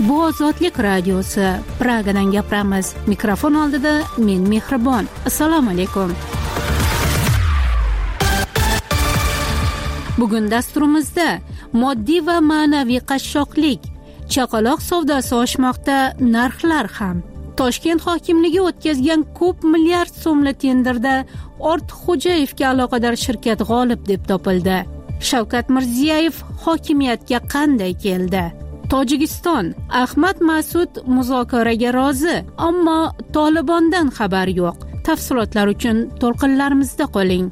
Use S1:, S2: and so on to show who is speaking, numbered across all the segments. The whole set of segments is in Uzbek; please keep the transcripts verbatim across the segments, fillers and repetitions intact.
S1: Bu Ozodlik radiosi. Pragadan gapiramiz. Mikrofon oldida men Mehribon. Assalomu alaykum. Bugun dasturimizda moddiy va ma'naviy qashshoqlik, chaqaloq savdosi oshmoqda, narxlar ham. Toshkent hokimligi o'tkazgan ko'p milliard so'mli tenderda Ortiqxo'jayevga aloqador shirkat g'olib deb topildi. Shavkat Mirziyoyev hokimiyatga qanday keldi? Tojikiston Ahmad Mas'ud muzokaraga rozi, ammo Tolibondan xabar yo'q. Tafsilotlar uchun to'lqinlarimizda qoling.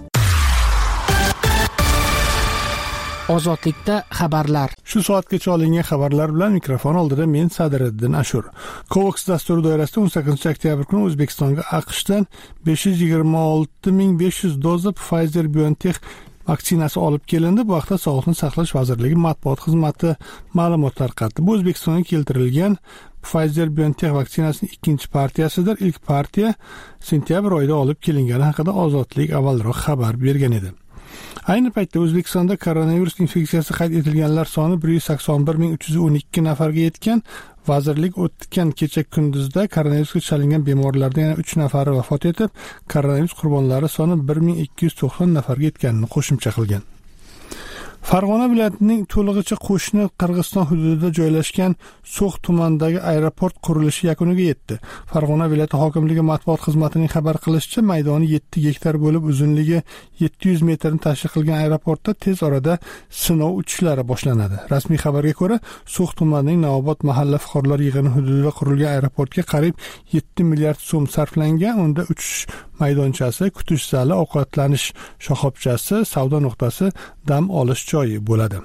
S2: Ozodlikda xabarlar.
S3: Shu soatgacha olingan xabarlar bilan mikrofon oldida men Sadriddin Ashur. Covax dasturi doirasida o'n sakkizinchi oktyabr kuni O'zbekistonga AQShdan besh yuz yigirma olti ming besh yuz doza Pfizer-BioNTech vaksinasi olib kelindi. Bu haqda Sog'liqni saqlash vazirligi matbuot xizmati ma'lumot tarqatdi. Bu O'zbekistonga keltirilgan Pfizer-BioNTech vaksinasining ikkinchi partiyasidir. Ilk partiya sentyabr oyida olib kelingani haqida Ozodlik avvalroq xabar bergan edi. Ayni paytda O'zbekistonda koronavirus infeksiyasi qayd etilganlar soni bir yuz sakson bir ming uch yuz o'n ikki nafarga yetgan. Vazirlik o'tgan kecha kunduzda koronavirusga chalingan bemorlardan yana uch nafari vafot etib, koronavirus qurbonlari soni bir ming ikki yuz to'qson nafarga yetganini qo'shimcha qilgan. Farg'ona viloyatining to'lig'icha qo'shni Qirg'iziston hududida joylashgan So'x tumanidagi aeroport qurilishi yakuniga yetdi. Farg'ona viloyati hokimligi matbuot xizmatining xabar qilishicha, maydoni yetti gektar bo'lib, uzunligi yetti yuz metrni tashkil qilgan aeroportda tez orada sinov uchishlari boshlanadi. Rasmiy xabarga ko'ra, So'x tumanining Navobod mahalla fuqarolar yig'ini hududida qurilgan aeroportga qariyb yetti milliard so'm sarflangan. Unda uchish maydonchasi, kutish zali, ovqatlanish shoxobchasi, savdo nuqtasi, dam olish joyi bo'ladi.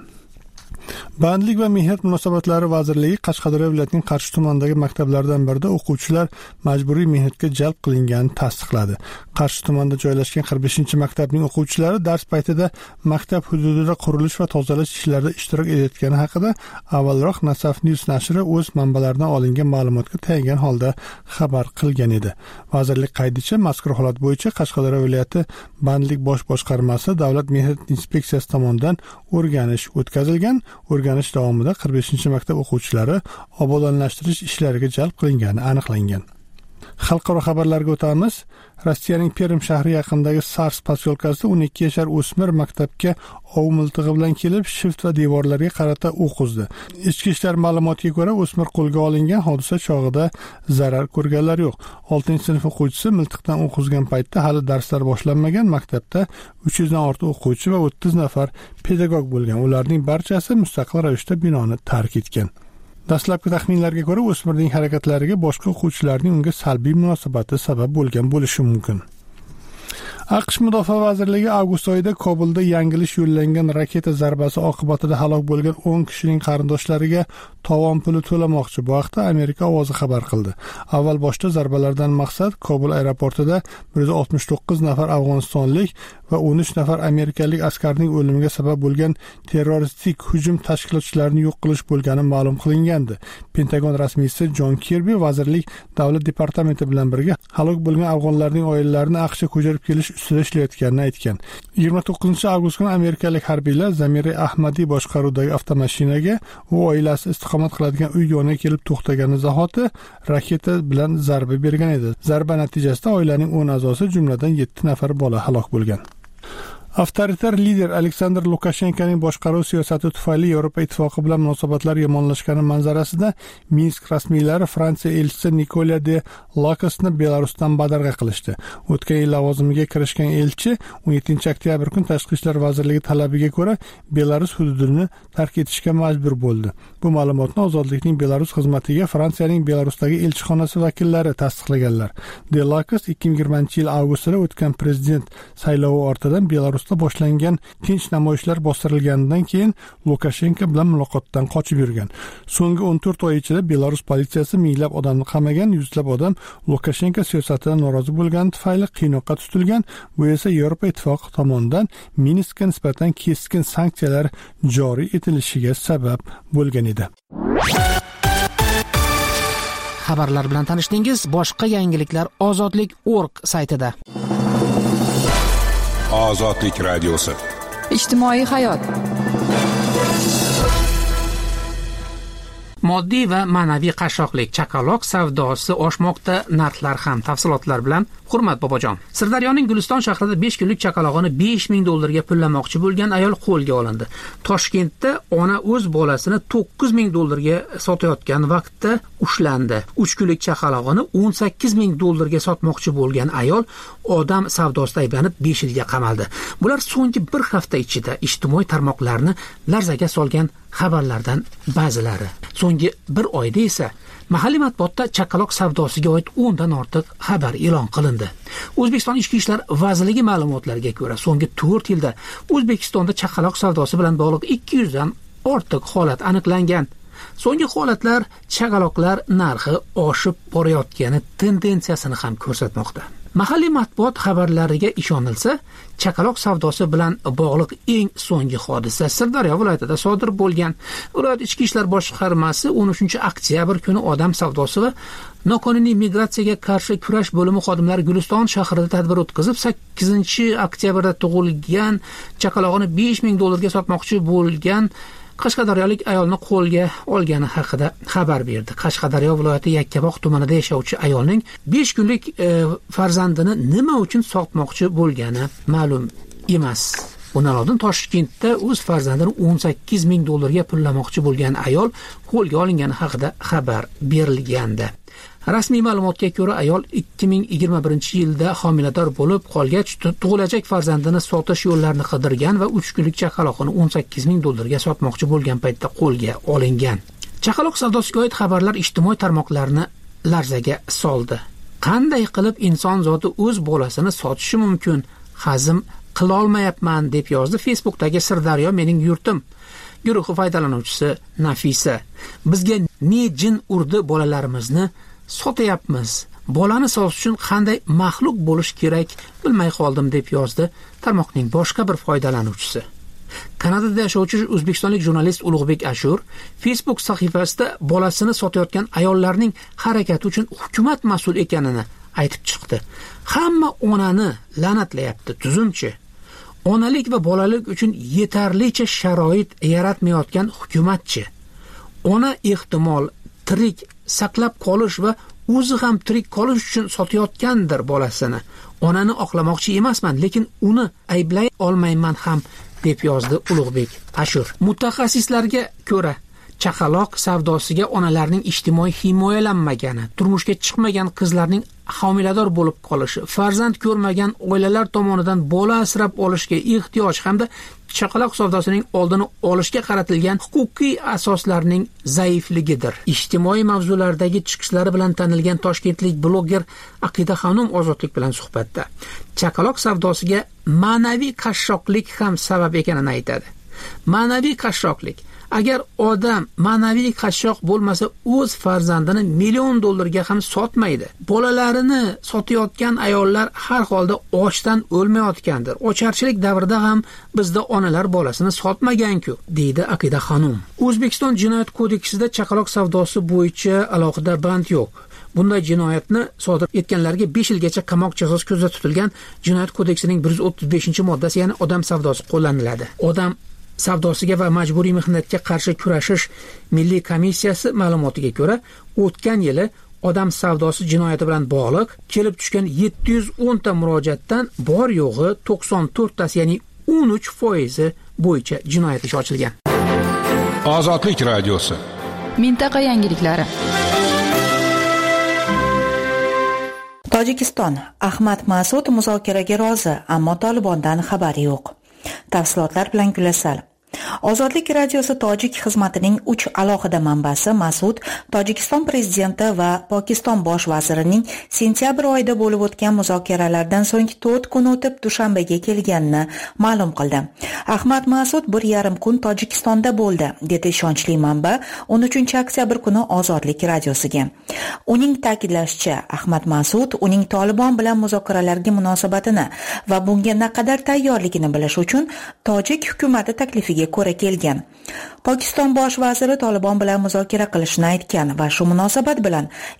S3: Bandlik va mehnat munosabatlari vazirligi Qashqadaryo viloyatining Qarshi tumanidagi maktablardan birida o'quvchilar majburiy mehnatga jalb qilinganini tasdiqladi. Qarshi tumanida joylashgan qirq beshinchi maktabning o'quvchilari dars paytida maktab hududida qurilish va tozalash ishlarida ishtirok etayotgani haqida avvalroq Nasaf News nashri o'z manbalaridan olingan ma'lumotga tayangan holda xabar qilgan edi. Vazirlik qaydicha, mazkur holat bo'yicha Qashqadaryo viloyati bandlik bosh boshqarmasi Davlat mehnat inspeksiyasi tomonidan o'rganish o'tkazilgan. O'rganish davomida qirq beshinchi maktab o'quvchilari obodonlashtirish ishlariga jalb qilingani aniqlangan. Xalqaro xabarlarga o'tamiz. Rossiyaning Perm shahri yaqinidagi Sars posyolkasida o'n ikki yashar o'smir maktabga ov miltig'i bilan kelib, shift va devorlarga qarata o'q uzdi. Ichki ishlar ma'lumotiga ko'ra, o'smir qo'lga olingan, hodisa chog'ida zarar ko'rganlar yo'q. oltinchi sinf o'quvchisi miltiqdan o'q uzgan paytda hali darslar boshlanmagan. Maktabda uch yuzdan ortiq o'quvchi va o'ttiz nafar pedagog bo'lgan. Ularning barchasi mustaqil ravishda binoni tark etgan. Dastlabki taxminlarga ko'ra, o'smirning harakatlariga boshqa o'quvchilarning unga salbiy munosabati sabab bo'lgan bo'lishi mumkin. AQSh Mudofaa vazirligi avgust oyida Kobulda yangilish yo'llangan raketa zarbasi oqibatida halok bo'lgan o'n kishining qarindoshlariga tovon puli to'lamoqchi. Bu haqda Amerika ovozi xabar qildi. Avval boshda zarbalardan maqsad Kobul aeroportida bir yuz oltmish to'qqiz nafar afg'onistonlik va o'n uch nafar amerikalik askarning o'limiga sabab bo'lgan terroristik hujum tashkilotchilarini yo'q qilish bo'lgani ma'lum qilingandi. Pentagon rasmiysi Jon Kirbi vazirlik davlat departamenti bilan birga halok bo'lgan afg'onlarning oilalarini AQShga ko'chirib kelish ustida ishlayotganini aytgan. yigirma to'qqizinchi avgust kuni amerikalik harbiylar Zamiri Ahmadiy boshqaruvidagi avtomashinaga u oilasi istiqomat qiladigan uy yoniga kelib to'xtagani zahoti raketa bilan zarba bergan edi. Zarba natijasida oilaning o'n a'zosi, jumladan yetti nafar bola halok bo'lgan. Avtoritar lider Aleksandr Lukashenkoning boshqaruv siyosati tufayli Yevropa ittifoqi bilan munosabatlar yomonlashgani manzarasida Minsk rasmiylari Fransiya elchisi Nikola de Lakosni Belarusdan badarg'a qilishdi. O'tgan yil lavozimiga kirishgan elchi o'n yettinchi oktyabr kuni Tashqi ishlar vazirligi talabiga ko'ra Belarus hududini tark etishga majbur bo'ldi. Bu ma'lumotni Ozodlikning Belarus xizmatiga Fransiyaning Belarusdagi elchixonasi vakillari tasdiqlaganlar. De Lakos ikki ming yigirmanchi yil avgustida o'tgan prezident saylovi ortidan Belarus boshlangan tinch namoyishlar bostirilganidan keyin Lukashenko bilan muloqotdan qochib yurgan. So'nggi o'n to'rt oy ichida Belarus politsiyasi minglab odamni qamagan, yuzlab odam Lukashenko siyosatidan norozi bo'lgani tufayli qiynoqqa tutilgan. Bu esa Yevropa ittifoqi tomonidan Minskga nisbatan keskin sanksiyalar joriy etilishiga sabab bo'lgan edi.
S2: Xabarlar bilan tanishdingiz. Boshqa yangiliklar ozodlik nokta org saytida.
S4: Ozodlik radiosi.
S5: Ijtimoiy hayot.
S2: moddiy va ma'naviy qashshoqlik, chaqaloq savdosi oshmoqda, narxlar ham. Tafsilotlar bilan Hurmat Bobojon. Sirdaryoning Guliston shahrida besh kunlik chaqalog'ini besh ming dollarga pullamoqchi bo'lgan ayol qo'lga olindi. Toshkentda ona o'z bolasini to'qqiz ming dollarga sotayotgan vaqtda ushlandi. uch kunlik chaqalog'ini o'n sakkiz ming dollarga sotmoqchi bo'lgan ayol odam savdosida ayblanib besh yilga qamaldi. Bular so'nggi bir hafta ichida ijtimoiy tarmoqlarni larzaga solgan xabarlardan ba'zilari. So'nggi bir oyda esa mahalliy matbuotda chaqaloq savdosiga oid o'n dan ortiq xabar e'lon qilindi. O'zbekiston Ichki ishlar vazirligi ma'lumotlariga ko'ra, so'nggi to'rt yilda O'zbekistonda chaqaloq savdosi bilan bog'liq ikki yuz dan ortiq holat aniqlangan. So'nggi holatlar chaqaloqlar narxi oshib borayotgani tendensiyasini ham ko'rsatmoqda. Mahalliy matbuot xabarlariga ishonilsa, chaqaloq savdosi bilan bog'liq eng so'nggi hodisa Sirdaryo viloyatida sodir bo'lgan. Viloyat Ichki ishlar boshqarmasi o'n uchinchi oktyabr kuni odam savdosi va noqonuniy migratsiyaga qarshi kurash bo'limi xodimlari Guliston shahrida tadbir o'tkazib, sakkizinchi oktyabrda tug'ilgan chaqalog'ini besh ming dollarga sotmoqchi bo'lgan Qashqadaryolik ayolni qo'lga olgani haqida xabar berdi. Qashqadaryo viloyati Yakkabog' tumanida yashovchi ayolning besh kunlik e, farzandini nima uchun sotmoqchi bo'lgani ma'lum emas. Bundan oldin Toshkentda o'z farzandini o'n sakkiz ming dollarga pullamoqchi bo'lgan ayol qo'lga olingani haqida xabar berilgandi. Rasmiy ma'lumotga ko'ra, ayol ikki ming yigirma birinchi yilda homilador bo'lib qolgach, tug'ilajak farzandini sotish yo'llarini qidirgan va uch kunlik chaqaloqni o'n sakkiz ming dollarga sotmoqchi bo'lgan paytda qo'lga olingan. Chaqaloq savdosiga oid xabarlar ijtimoiy tarmoqlarni larzaga soldi. Qanday qilib inson zoti o'z bolasini sotishi mumkin? Hazm qila olmayapman, deb yozdi Facebookdagi Sirdaryo mening yurtim guruhi foydalanuvchisi Nafisa. Bizga ne jin urdi, bolalarimizni sotyapmiz. Bolani sotish uchun qanday maxluq bo'lish kerak bilmay qoldim, deb yozdi tarmoqning boshqa bir foydalanuvchisi. Kanadada yashovchi o'zbekistonlik jurnalist Ulug'bek Ashur Facebook sahifasida bolasini sotayotgan ayollarning harakati uchun hukumat mas'ul ekanini aytib chiqdi. Hamma onani la'natlayapti, tuzumchi. Onalik va bolalik uchun yetarlicha sharoit yaratmayotgan hukumatchi. Ona ehtimol tirik saqlab qolish va o'zi ham tirik qolish uchun sotayotgandir bolasini. Onani oqlamoqchi emasman, lekin uni ayblay olmayman ham, deb yozdi Ulug'bek Ashur. Mutaxassislarga ko'ra, chaqaloq savdosiga onalarning ijtimoiy himoyalanmagani, turmushga chiqmagan qizlarning homilador bo'lib qolishi, farzand ko'rmagan oilalar tomonidan bola asrab olishga ehtiyoj hamda chaqaloq savdosining oldini olishga qaratilgan huquqiy asoslarning zaifligidir. Ijtimoiy mavzulardagi chiqishlari bilan tanilgan toshkentlik bloger Aqida Xonum Ozodlik bilan suhbatda chaqaloq savdosiga ma'naviy qashshoqlik ham sabab ekanini aytadi. Ma'naviy qashshoqlik. Agar odam ma'naviy qashshoq bo'lmasa, o'z farzandini million dollarga ham sotmaydi. Bolalarini sotayotgan ayollar har holda ochdan o'lmayotgandir. Ocharchilik davrida ham bizda onalar bolasini sotmagan-ku, deydi Aqida Xonum. O'zbekiston Jinoyat kodeksida chaqaloq savdosi bo'yicha alohida band yo'q. Bunday jinoyatni sodir etganlarga besh yilgacha qamoq jazosi ko'zda tutilgan Jinoyat kodeksining bir yuz o'ttiz beshinchi moddasi, ya'ni odam savdosi qo'llaniladi. Odam savdosiga va majburiy mehnatga qarshi kurashish milliy komissiyasi ma'lumotiga ko'ra, o'tgan yili odam savdosi jinoyati bilan bog'liq kelib tushgan yetti yuz o'n ta murojaatdan bor yo'g'i to'qson to'rt tasi, ya'ni o'n uch foizi bo'yicha jinoyat ishi ochilgan.
S4: Ozodlik radiosi.
S5: Mintaqa yangiliklari.
S6: Tojikiston. Ahmad Mas'ud muzokaraga rozi, ammo Tolibondan xabari yo'q. Tafsilotlar bilan Gulasal. Ozodlik radiosi tojik xizmatining uch alohida manbasi Mas'ud Tojikiston prezidenti va Pokiston bosh vazirining sentyabr oyida bo'lib o'tgan muzokaralardan so'ng to'rt kun o'tib Dushanbega kelganini ma'lum qildi. Ahmad Mas'ud bir yarim kun Tojikistonda bo'ldi, dedi ishonchli manba o'n uchinchi oktyabr kuni Ozodlik radiosiga. Uning ta'kidlashicha, Ahmad Mas'ud uning Tolibon bilan muzokaralarga munosabatini va bunga naqadar tayyorligini bilish uchun tojik hukumati taklifiga ko'ra kelgan. Pokiston bosh vaziri Tolibon bilan muzokara qilishni aytgan va shu munosabat bilan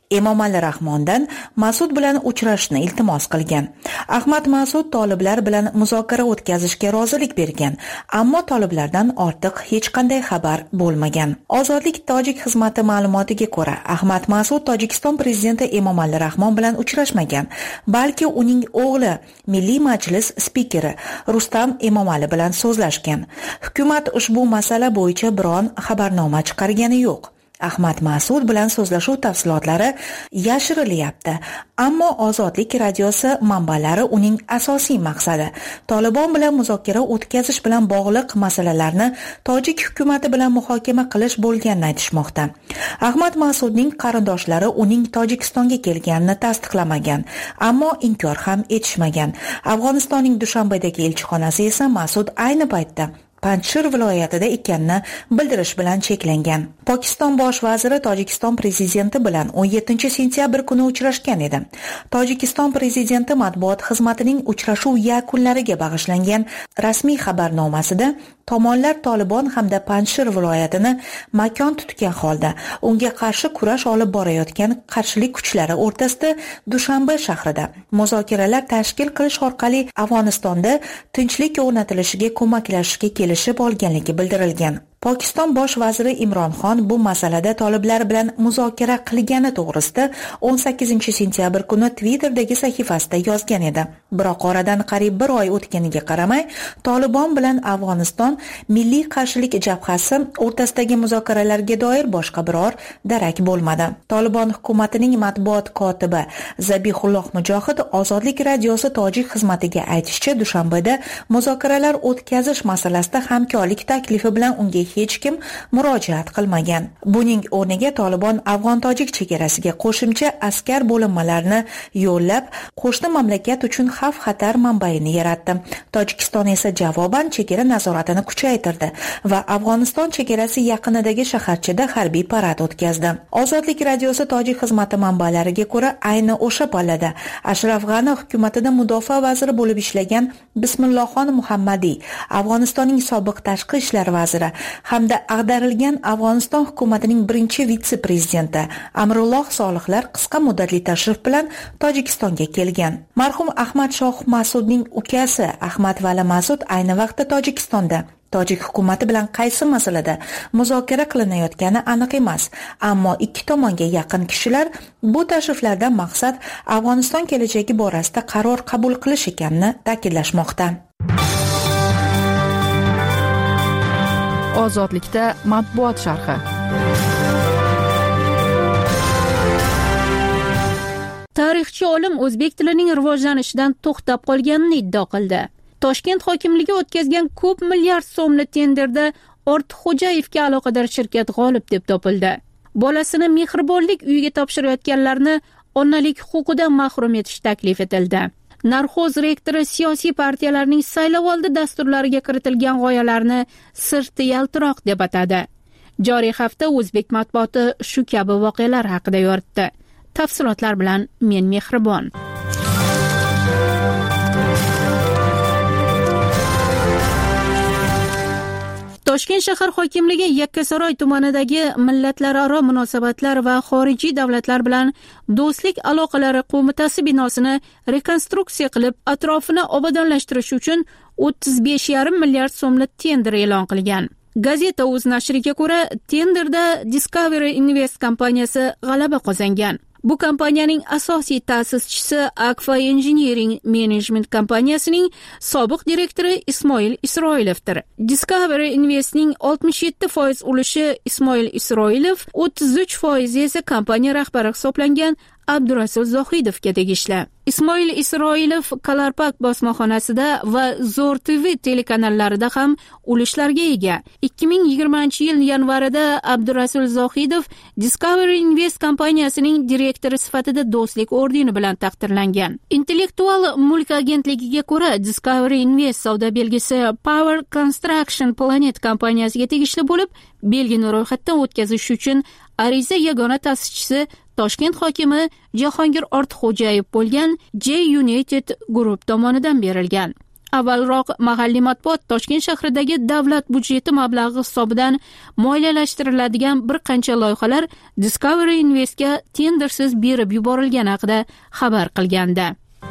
S6: Emomali Rahmondan Mas'ud bilan uchrashishni iltimos qilgan. Ahmad Mas'ud toliblar bilan muzokara o'tkazishga rozilik bergan, ammo toliblardan ortiq hech qanday xabar bo'lmagan. Ozodlik tojik xizmati ma'lumotiga ko'ra, Ahmad Mas'ud Tojikiston prezidenti Emomali Rahmon bilan uchrashmagan, balki uning o'g'li Milliy Majlis spikeri Rustam Emomali bilan so'zlashgan. Hukumat ushbu masala bo'yicha biron xabarnoma chiqargani yo'q. Ahmad Mas'ud bilan so'zlashuv tafsilotlari yashirilyapti, ammo Ozodlik radiosi manbalari uning asosiy maqsadi Tolibon bilan muzokara o'tkazish bilan bog'liq masalalarni tojik hukumati bilan muhokama qilish bo'lganini aytishmoqda. Ahmad Mas'udning qarindoshlari uning Tojikistonga kelganini tasdiqlamagan, ammo inkor ham etishmagan. Afg'onistonning Dushanbedagi elchixonasi esa Mas'ud ayni paytda Panjshir viloyatida ekanini bildirish bilan cheklangan. Pokiston bosh vaziri Tojikiston prezidenti bilan o'n yettinchi sentyabr kuni uchrashgan edi. Tojikiston prezidenti matbuot xizmatining uchrashuv yakunlariga bag'ishlangan rasmiy xabarnomasida tomonlar Tolibon hamda Panjshir viloyatini makon tutgan holda unga qarshi kurash olib borayotgan qarshilik kuchlari o'rtasida Dushanbe shahrida muzokaralar tashkil qilish orqali Afg'onistonda tinchlik o'rnatilishiga ko'maklashishga kelishib olganligi bildirilgan. Pokiston bosh vaziri Imron Xon bu masalada toliblar bilan muzokara qilgani to'g'risida o'n sakkizinchi sentyabr kuni Twitter'dagi sahifasida yozgan edi. Biroq oradan qariyb bir oy o'tganiga qaramay, Tolibon bilan Afg'oniston Milliy qarshilik jabhasi o'rtasidagi muzokaralarga doir boshqa biror darak bo'lmadi. Tolibon hukumatining matbuot kotibi Zabihulloh Mujohid Ozodlik radiosi tojik xizmatiga aytishicha, Dushanbeda muzokaralar o'tkazish masalasida hamkorlik taklifi bilan unga hech kim murojaat qilmagan. Buning o'rniga Tolibon Afg'on-tojik chegarasiga qo'shimcha askar bo'linmalarini yo'llab, qo'shni mamlakat uchun xavf-xatar manbaini yaratdi. Tojikiston esa javoban chegara nazoratini kuchaytirdi va Afg'oniston chegarasi yaqinidagi shaharchada harbiy parad o'tkazdi. Ozodlik radiosi tojik xizmati manbalariga ko'ra, ayni o'sha pallada Ashraf G'ani hukumatida mudofaa vaziri bo'lib ishlagan Bismillohxon Muhammadiy, Afg'onistonning sobiq tashqi ishlar vaziri hamda ag'darilgan Afg'oniston hukumatining birinchi vitse-prezidenti Amrulloh Solihlar qisqa muddatli tashrif bilan Tojikistonga kelgan. Marhum Ahmad Shoh Mas'udning ukasi Ahmad Vali Mas'ud ayni vaqtda Tojikistonda. Tojik hukumati bilan qaysi masalada muzokara qilinayotgani aniq emas, ammo ikki tomonga yaqin kishilar bu tashriflardan maqsad Afg'oniston kelajagi borasida qaror qabul qilish ekanini ta'kidlashmoqda.
S5: Ozodlikda matbuot sharhi.
S1: Tarixchi olim o'zbek tilining rivojlanishidan to'xtab qolganini iddao qildi. Toshkent hokimligi o'tkazgan ko'p milliard so'mli tenderda Ortiqxo'jayevga aloqador shirkat g'olib deb topildi. Bolasini mehribonlik uyiga topshirayotganlarni onalik huquqidan mahrum etish taklif etildi. Narxo'z rektori siyosiy partiyalarning saylovoldi dasturlariga kiritilgan g'oyalarni sirti yaltiroq deb atadi. Joriy hafta o'zbek matbuoti shu kabi voqealar haqida yoritdi. Tafsilotlar bilan men Mehribon. Toshkent shahar hokimligi Yakkasaroy tumanidagi millatlararo munosabatlar va xorijiy davlatlar bilan do'stlik aloqalari qo'mitasi binosini rekonstruksiya qilib, atrofini obodonlashtirish uchun o'ttiz besh yarim milliard so'mli tender e'lon qilgan. Gazeta o'z nashriga ko'ra, tenderda Discovery Invest kompaniyasi g'alaba qozongan. Bu kompaniyaning asosiy ta'sischisi Akfa Engineering Management kompaniyasining sobiq direktori Ismoil Isroilovdir. Discovery Investning oltmish yetti foiz ulushi Ismoil Isroilov, o'ttiz uch foiz esa kompaniya rahbari hisoblangan Abdurasul Zohidovga tegishli. Ismoil Isroilov Kalarpak bosmaxonasida va Zo'r T V telekanallarida ham ulushlarga ega. ikki ming yigirmanchi yil yanvarida Abdurasul Zohidov Discovery Invest kompaniyasining direktori sifatida do'stlik ordeni bilan taqdirlangan. Intellektual mulk agentligiga ko'ra, Discovery Invest savdo belgisi Power Construction Planet kompaniyasiga tegishli bo'lib, belgini ro'yxatdan o'tkazish uchun ariza yagona ta'sischisi Toshkent hokimi Jahongir Ortiqxo'jayev bo'lgan J United Group tomonidan berilgan. Avvalroq mahalliy matbuot Toshkent shahridagi davlat budjeti mablag'i hisobidan moliyalashtiriladigan bir qancha loyihalar Discovery Investga tendersiz berib yuborilgani haqida xabar qilgandi.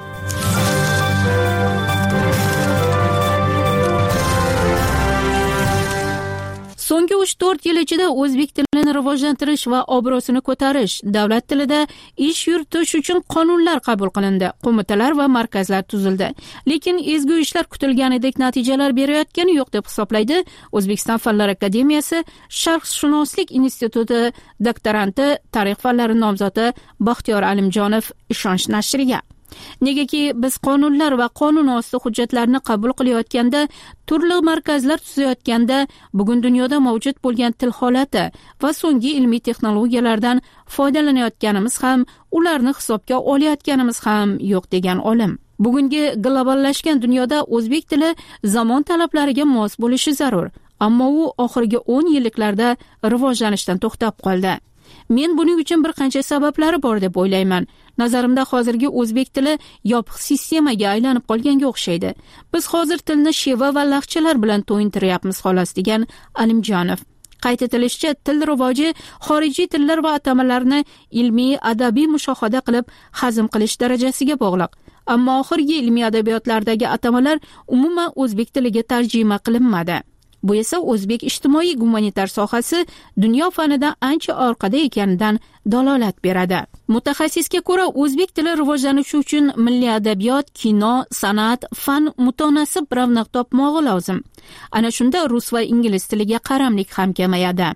S1: So'nggi uch to'rt yil ichida o'zbek tilini rivojlantirish va obro'sini ko'tarish, davlat tilida ish yuritish uchun qonunlar qabul qilindi, qo'mitalar va markazlar tuzildi. Lekin ezgu ishlar kutilganidek natijalar berayotgani yo'q deb hisoblaydi O'zbekiston Fanlar akademiyasi Sharqshunoslik instituti doktoranti, tarix fanlari nomzodi Baxtiyor Alimjonov ishonch nashriga. Negaki biz qonunlar va qonun osti hujjatlarni qabul qilayotganda, turli markazlar tuzayotganda, bugun dunyoda mavjud bo'lgan til holati va so'nggi ilmiy texnologiyalardan foydalanayotganimiz ham, ularni hisobga olayotganimiz ham yo'q degan olim. Bugungi globallashgan dunyoda o'zbek tili zamon talablariga mos bo'lishi zarur, ammo u oxirgi o'n yilliklarda rivojlanishdan to'xtab qoldi. Men buning uchun bir qancha sabablari bor deb o'ylayman. Nazarimda hozirgi o'zbek tili yopiq sistemaga aylanib qolganga o'xshaydi. Biz hozir tilni sheva va laqchalar bilan to'yintiryapmiz xolos, degan Alimjonov. Qayd etilishicha, til rivoji xorijiy tillar va atamalarni ilmiy, adabiy mushohada qilib hazm qilish darajasiga bog'liq. Ammo oxirgi ilmiy adabiyotlardagi atamalar umuman o'zbek tiliga tarjima qilinmadi. Bu esa o'zbek ijtimoiy gumanitar sohasi dunyo fanidan ancha orqada ekanidan dalolat beradi. Mutaxassisga ko'ra, o'zbek tili rivojlanishi uchun milliy adabiyot, kino, san'at, fan mutanosib ravnaq topmog'i lozim. Ana shunda rus va ingliz tiliga qaramlik ham kamayadi.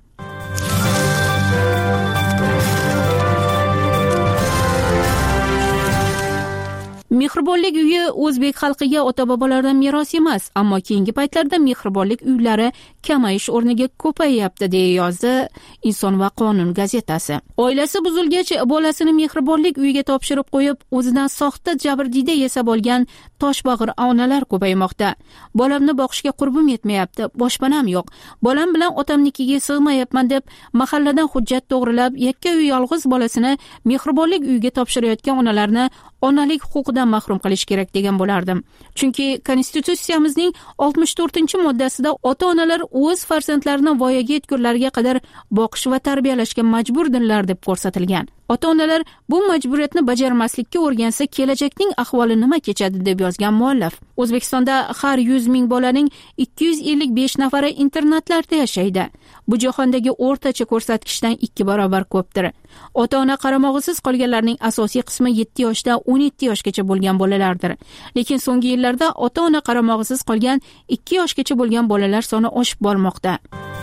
S1: Mehribonlik uyi o'zbek xalqiga ota-bobolardan meros emas, ammo keyingi paytlarda mehribonlik uylari kamayish o'rniga ko'payyapti, deya yozdi Inson va qonun gazetasi. Oilasi buzilgach, bolasini mehribonlik uyiga topshirib qo'yib, o'zidan soxta jabrdiyda yasab olgan toshbag'ir onalar ko'paymoqda. Bolamni boqishga qurbim yetmayapti, boshpanam yo'q. Bolam bilan otamnikiga sig'mayapman deb mahalladan hujjat to'g'rilab, yakka uy yolg'iz bolasini mehribonlik uyiga topshirayotgan onalarni onalik huquqidan mahrum qilish kerak degan bo'lardim. Chunki konstitutsiyamizning oltmish to'rtinchi moddasida ota-onalar o'z farzandlarini voyaga yetgunlariga qadar boqish va tarbiyalashga majburdirlar deb ko'rsatilgan. Ota-onalar bu majburiyatni bajarmaslikka o'rgansa, kelajakning ahvoli nima kechadi, deb yozgan muallif. O'zbekistonda har yuz ming bolaning ikki yuz ellik besh nafari internatlarda yashaydi. Bu jahondagi o'rtacha ko'rsatkichdan ikki barobar ko'pdir. Ota-ona qaramog'isiz qolganlarning asosiy qismi yetti yoshdan o'n yetti yoshgacha bo'lgan bolalardir. Lekin so'nggi yillarda ota-ona qaramog'isiz qolgan ikki yoshgacha bo'lgan bolalar soni oshib bormoqda.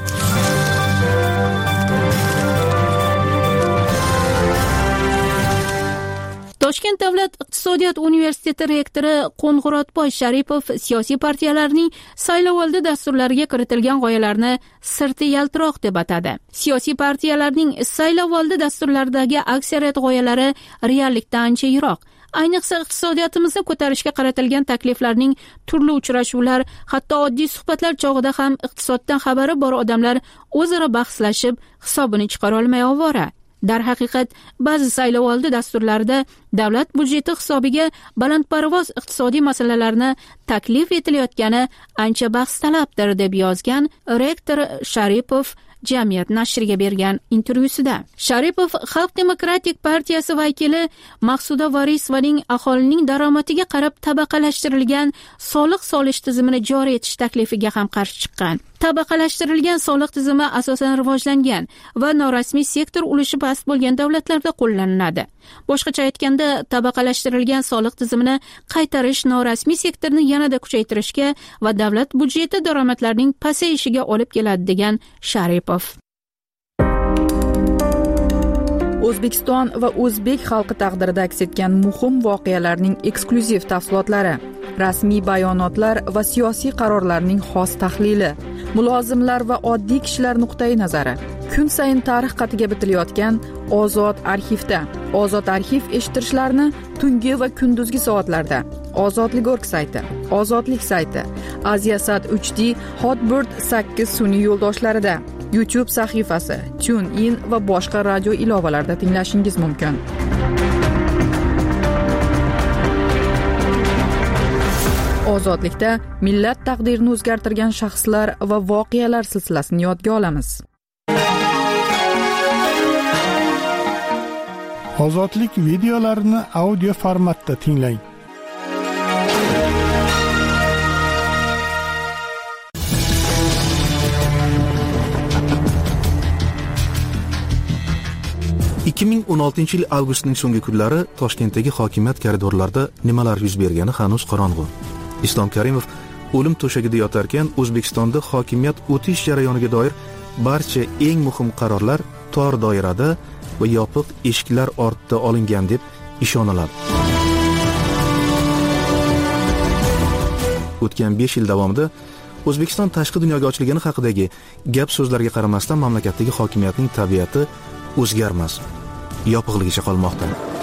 S1: Toshkent davlat iqtisodiyot universiteti rektori Qo'ng'irotboy Sharipov siyosiy partiyalarning saylovoldi dasturlariga kiritilgan g'oyalarni sirti yaltiroq deb atadi. Siyosiy partiyalarning saylovoldi dasturlaridagi aksariyat g'oyalari reallikdan ancha yiroq. Ayniqsa iqtisodiyotimizni ko'tarishga qaratilgan takliflarning turli uchrashuvlar, hatto oddiy suhbatlar chog'ida ham iqtisoddan xabari bor odamlar o'zaro bahslashib, hisobini chiqara olmay ovora. Darhaqiqat, ba'zi saylovoldi dasturlarida davlat budjeti hisobiga balandparvoz iqtisodiy masalalarni taklif etilayotgani ancha bahs talabdir, deb yozgan rektor Sharipov Jamiyat nashriga bergan intervyusida. Sharipov Xalq demokratik partiyasi vakili Maqsuda Varisovaning aholining daromadiga qarab tabaqalashtirilgan soliq solish tizimini joriy etish taklifiga ham qarshi chiqqan. Tabaqalashtirilgan soliq tizimi asosan rivojlangan va norasmiy sektor ulushi past bo'lgan davlatlarda qo'llaniladi. Boshqacha aytganda, tabaqalashtirilgan soliq tizimini qaytarish norasmiy sektorni yanada kuchaytirishga va davlat budjeti daromadlarining pasayishiga olib keladi, degan Sharipov.
S5: O'zbekiston va o'zbek xalqi taqdirida aks etgan muhim voqealarning eksklyuziv tafsilotlari, rasmiy bayonotlar va siyosiy qarorlarning xos tahlili, mulozimlar va oddiy kishilar nuqtai nazari. Kun sayin tarix qatiga bitilayotgan Ozod arxivda. Ozod arxiv eshittirishlarni tungi va kunduzgi soatlarda Ozodlik.org sayti, Ozodlik sayti, Aziyasat uch D, Hotbird sakkiz sun'iy yo'ldoshlarida, YouTube sahifasi, TuneIn va boshqa radio ilovalarida tinglashingiz mumkin. Ozodlikda millat taqdirini o'zgartirgan shaxslar va voqealar silsilasini yodga olamiz.
S3: Ozodlik videolarini audio formatda tinglang.
S7: ikki ming o'n oltinchi yil avgustning so'nggi kunlari Toshkentdagi hokimiyat koridorlarida nimalar yuz bergani hanuz qorong'u. Islom Karimov o'lim to'shagida yotarkan O'zbekistonda hokimiyat o'tish jarayoniga doir barcha eng muhim qarorlar tor doirada va yopiq eshiklar ortida olingan deb ishoniladi. O'tgan besh yil davomida O'zbekiston tashqi dunyoga ochilgani haqidagi gap so'zlarga qaramasdan mamlakatdagi hokimiyatning tabiati o'zgarmas, yopiqligicha qolmoqda.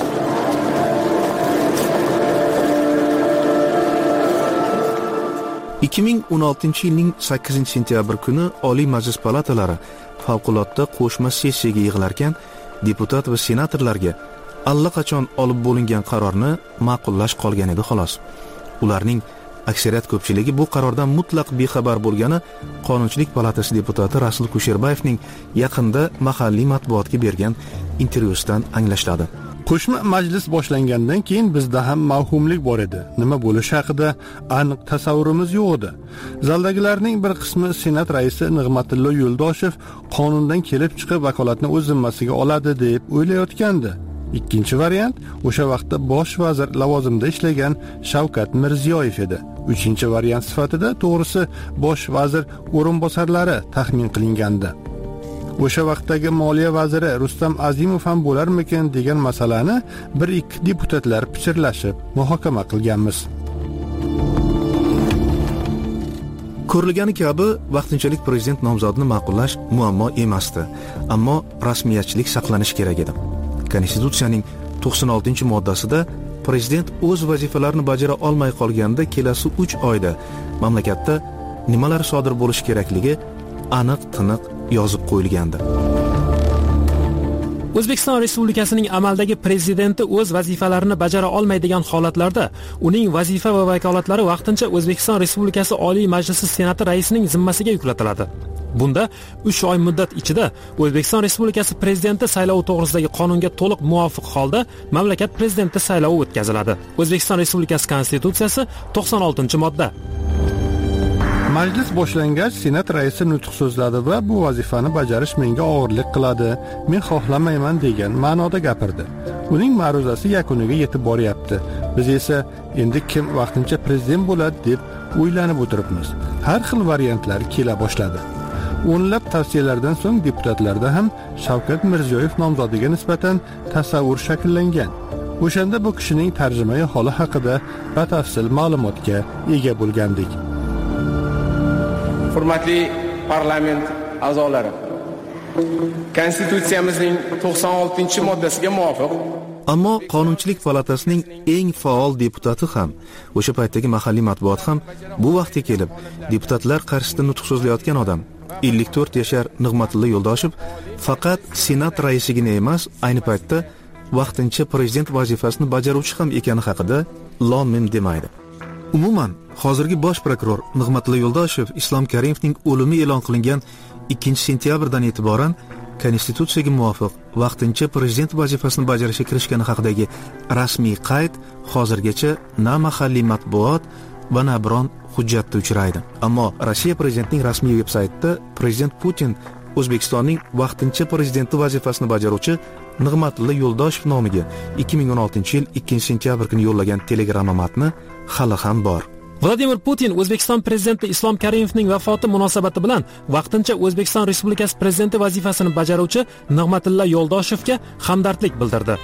S7: ikki ming o'n oltinchi yilning sakkizinchi sentyabr kuni Oliy Majlis palatalari favqulodda qo'shma sessiyaga yig'ilarkan, deputat va senatorlarga allaqachon olib bo'lingan qarorni ma'qullash qolgan edi xolos. Ularning aksariyat ko'pchiligi bu qarordan mutlaq bexabar bo'lgani Qonunchilik palatasi deputati Rasul Kusherbayevning yaqinda mahalliy matbuotga bergan intervyusidan anglashiladi.
S3: Qo'shma majlis boshlangandan keyin bizda ham mavhumlik bor edi. Nima bo'lishi haqida aniq tasavvurimiz yo'q edi. Zaldagilarning bir qismi Senat raisi Nig'matilla Yo'ldoshev qonundan kelib chiqib vakolatni o'z zimmasiga oladi deb o'ylayotgandi. Ikkinchi variant o'sha vaqtda bosh vazir lavozimida ishlagan Shavkat Mirziyoyev edi. Uchinchi variant sifatida to'g'risi bosh vazir o'rinbosarlari taxmin qilingandi. O'sha vaqtdagi moliya vaziri Rustam Azimov ham bo'larmikin degan masalani bir ikki deputatlar pichirlashib muhokama qilganmiz.
S7: Ko'rilgani kabi vaqtinchalik prezident nomzodini ma'qullash muammo emasdi, ammo rasmiyatchilik saqlanishi kerak edi. Konstitutsiyaning to'qson oltinchi moddasida prezident o'z vazifalarini bajara olmay qolganda kelasi uch oyda mamlakatda nimalar sodir bo'lishi kerakligi aniq tiniq yozib qo'yilgandi.
S2: O'zbekiston Respublikasining amaldagi prezidenti o'z vazifalarini bajara olmaydigan holatlarda uning vazifa va vakolatlari vaqtincha O'zbekiston Respublikasi Oliy Majlisi Senati raisining zimmasiga yuklatiladi. Bunda uch oy muddat ichida O'zbekiston Respublikasi prezidenti saylovi to'g'risidagi qonunga to'liq muvofiq holda mamlakat prezidenti saylovi o'tkaziladi. O'zbekiston Respublikasi Konstitutsiyasi to'qson oltinchi modda.
S3: Majlis boshlangach Senat raisi nutq so'zladi va bu vazifani bajarish menga og'irlik qiladi, men xohlamayman degan ma'noda gapirdi. Uning ma'ruzasi yakuniga yetib boryapti. Biz esa endi kim vaqtincha prezident bo'ladi deb o'ylanib o'tiribmiz. Har xil variantlar kela boshladi. O'nlab tavsiyalardan so'ng deputatlarda ham Shavkat Mirziyoyev nomzodiga nisbatan tasavvur shakllangan. O'shanda bu kishining tarjimai holi haqida batafsil ma'lumotga ega bo'lgandik.
S8: Hurmatli parlament a'zolari, Konstitutsiyamizning to'qson oltinchi moddasiga muvofiq
S7: ammo Qonunchilik palatasining eng faol deputati ham, o'sha paytdagi mahalliy matbuot ham bu vaqtga kelib deputatlar qarshisida nutq so'zlayotgan odam ellik to'rt yashar Nig'matilla Yo'ldoshev faqat Senat raisigina emas, ayni paytda vaqtincha prezident vazifasini bajaruvchi ham ekani haqida lom-mim demaydi. Umuman, hozirgi bosh prokuror Nig'matilla Yo'ldoshev Islom Karimovning o'limi e'lon qilingan ikkinchi sentyabrdan e'tiboran Konstitutsiyaga muvofiq vaqtincha prezident vazifasini bajarishga kirishgani haqidagi rasmiy qayd hozirgacha na mahalliy matbuot va na biron hujjatda uchraydi. Ammo Rossiya prezidentining rasmiy veb-saytida prezident Putin O'zbekistonning vaqtincha prezidenti vazifasini bajaruvchi Nig'matilla Yo'ldoshev nomiga ikki ming o'n oltinchi yil ikkinchi sentyabr kuni yo'llagan telegramma matni hali ham bor.
S2: Vladimir Putin O'zbekiston prezidenti Islom Karimovning vafoti munosabati bilan vaqtincha O'zbekiston Respublikasi prezidenti vazifasini bajaruvchi Nig'matilla Yo'ldoshevga hamdardlik bildirdi.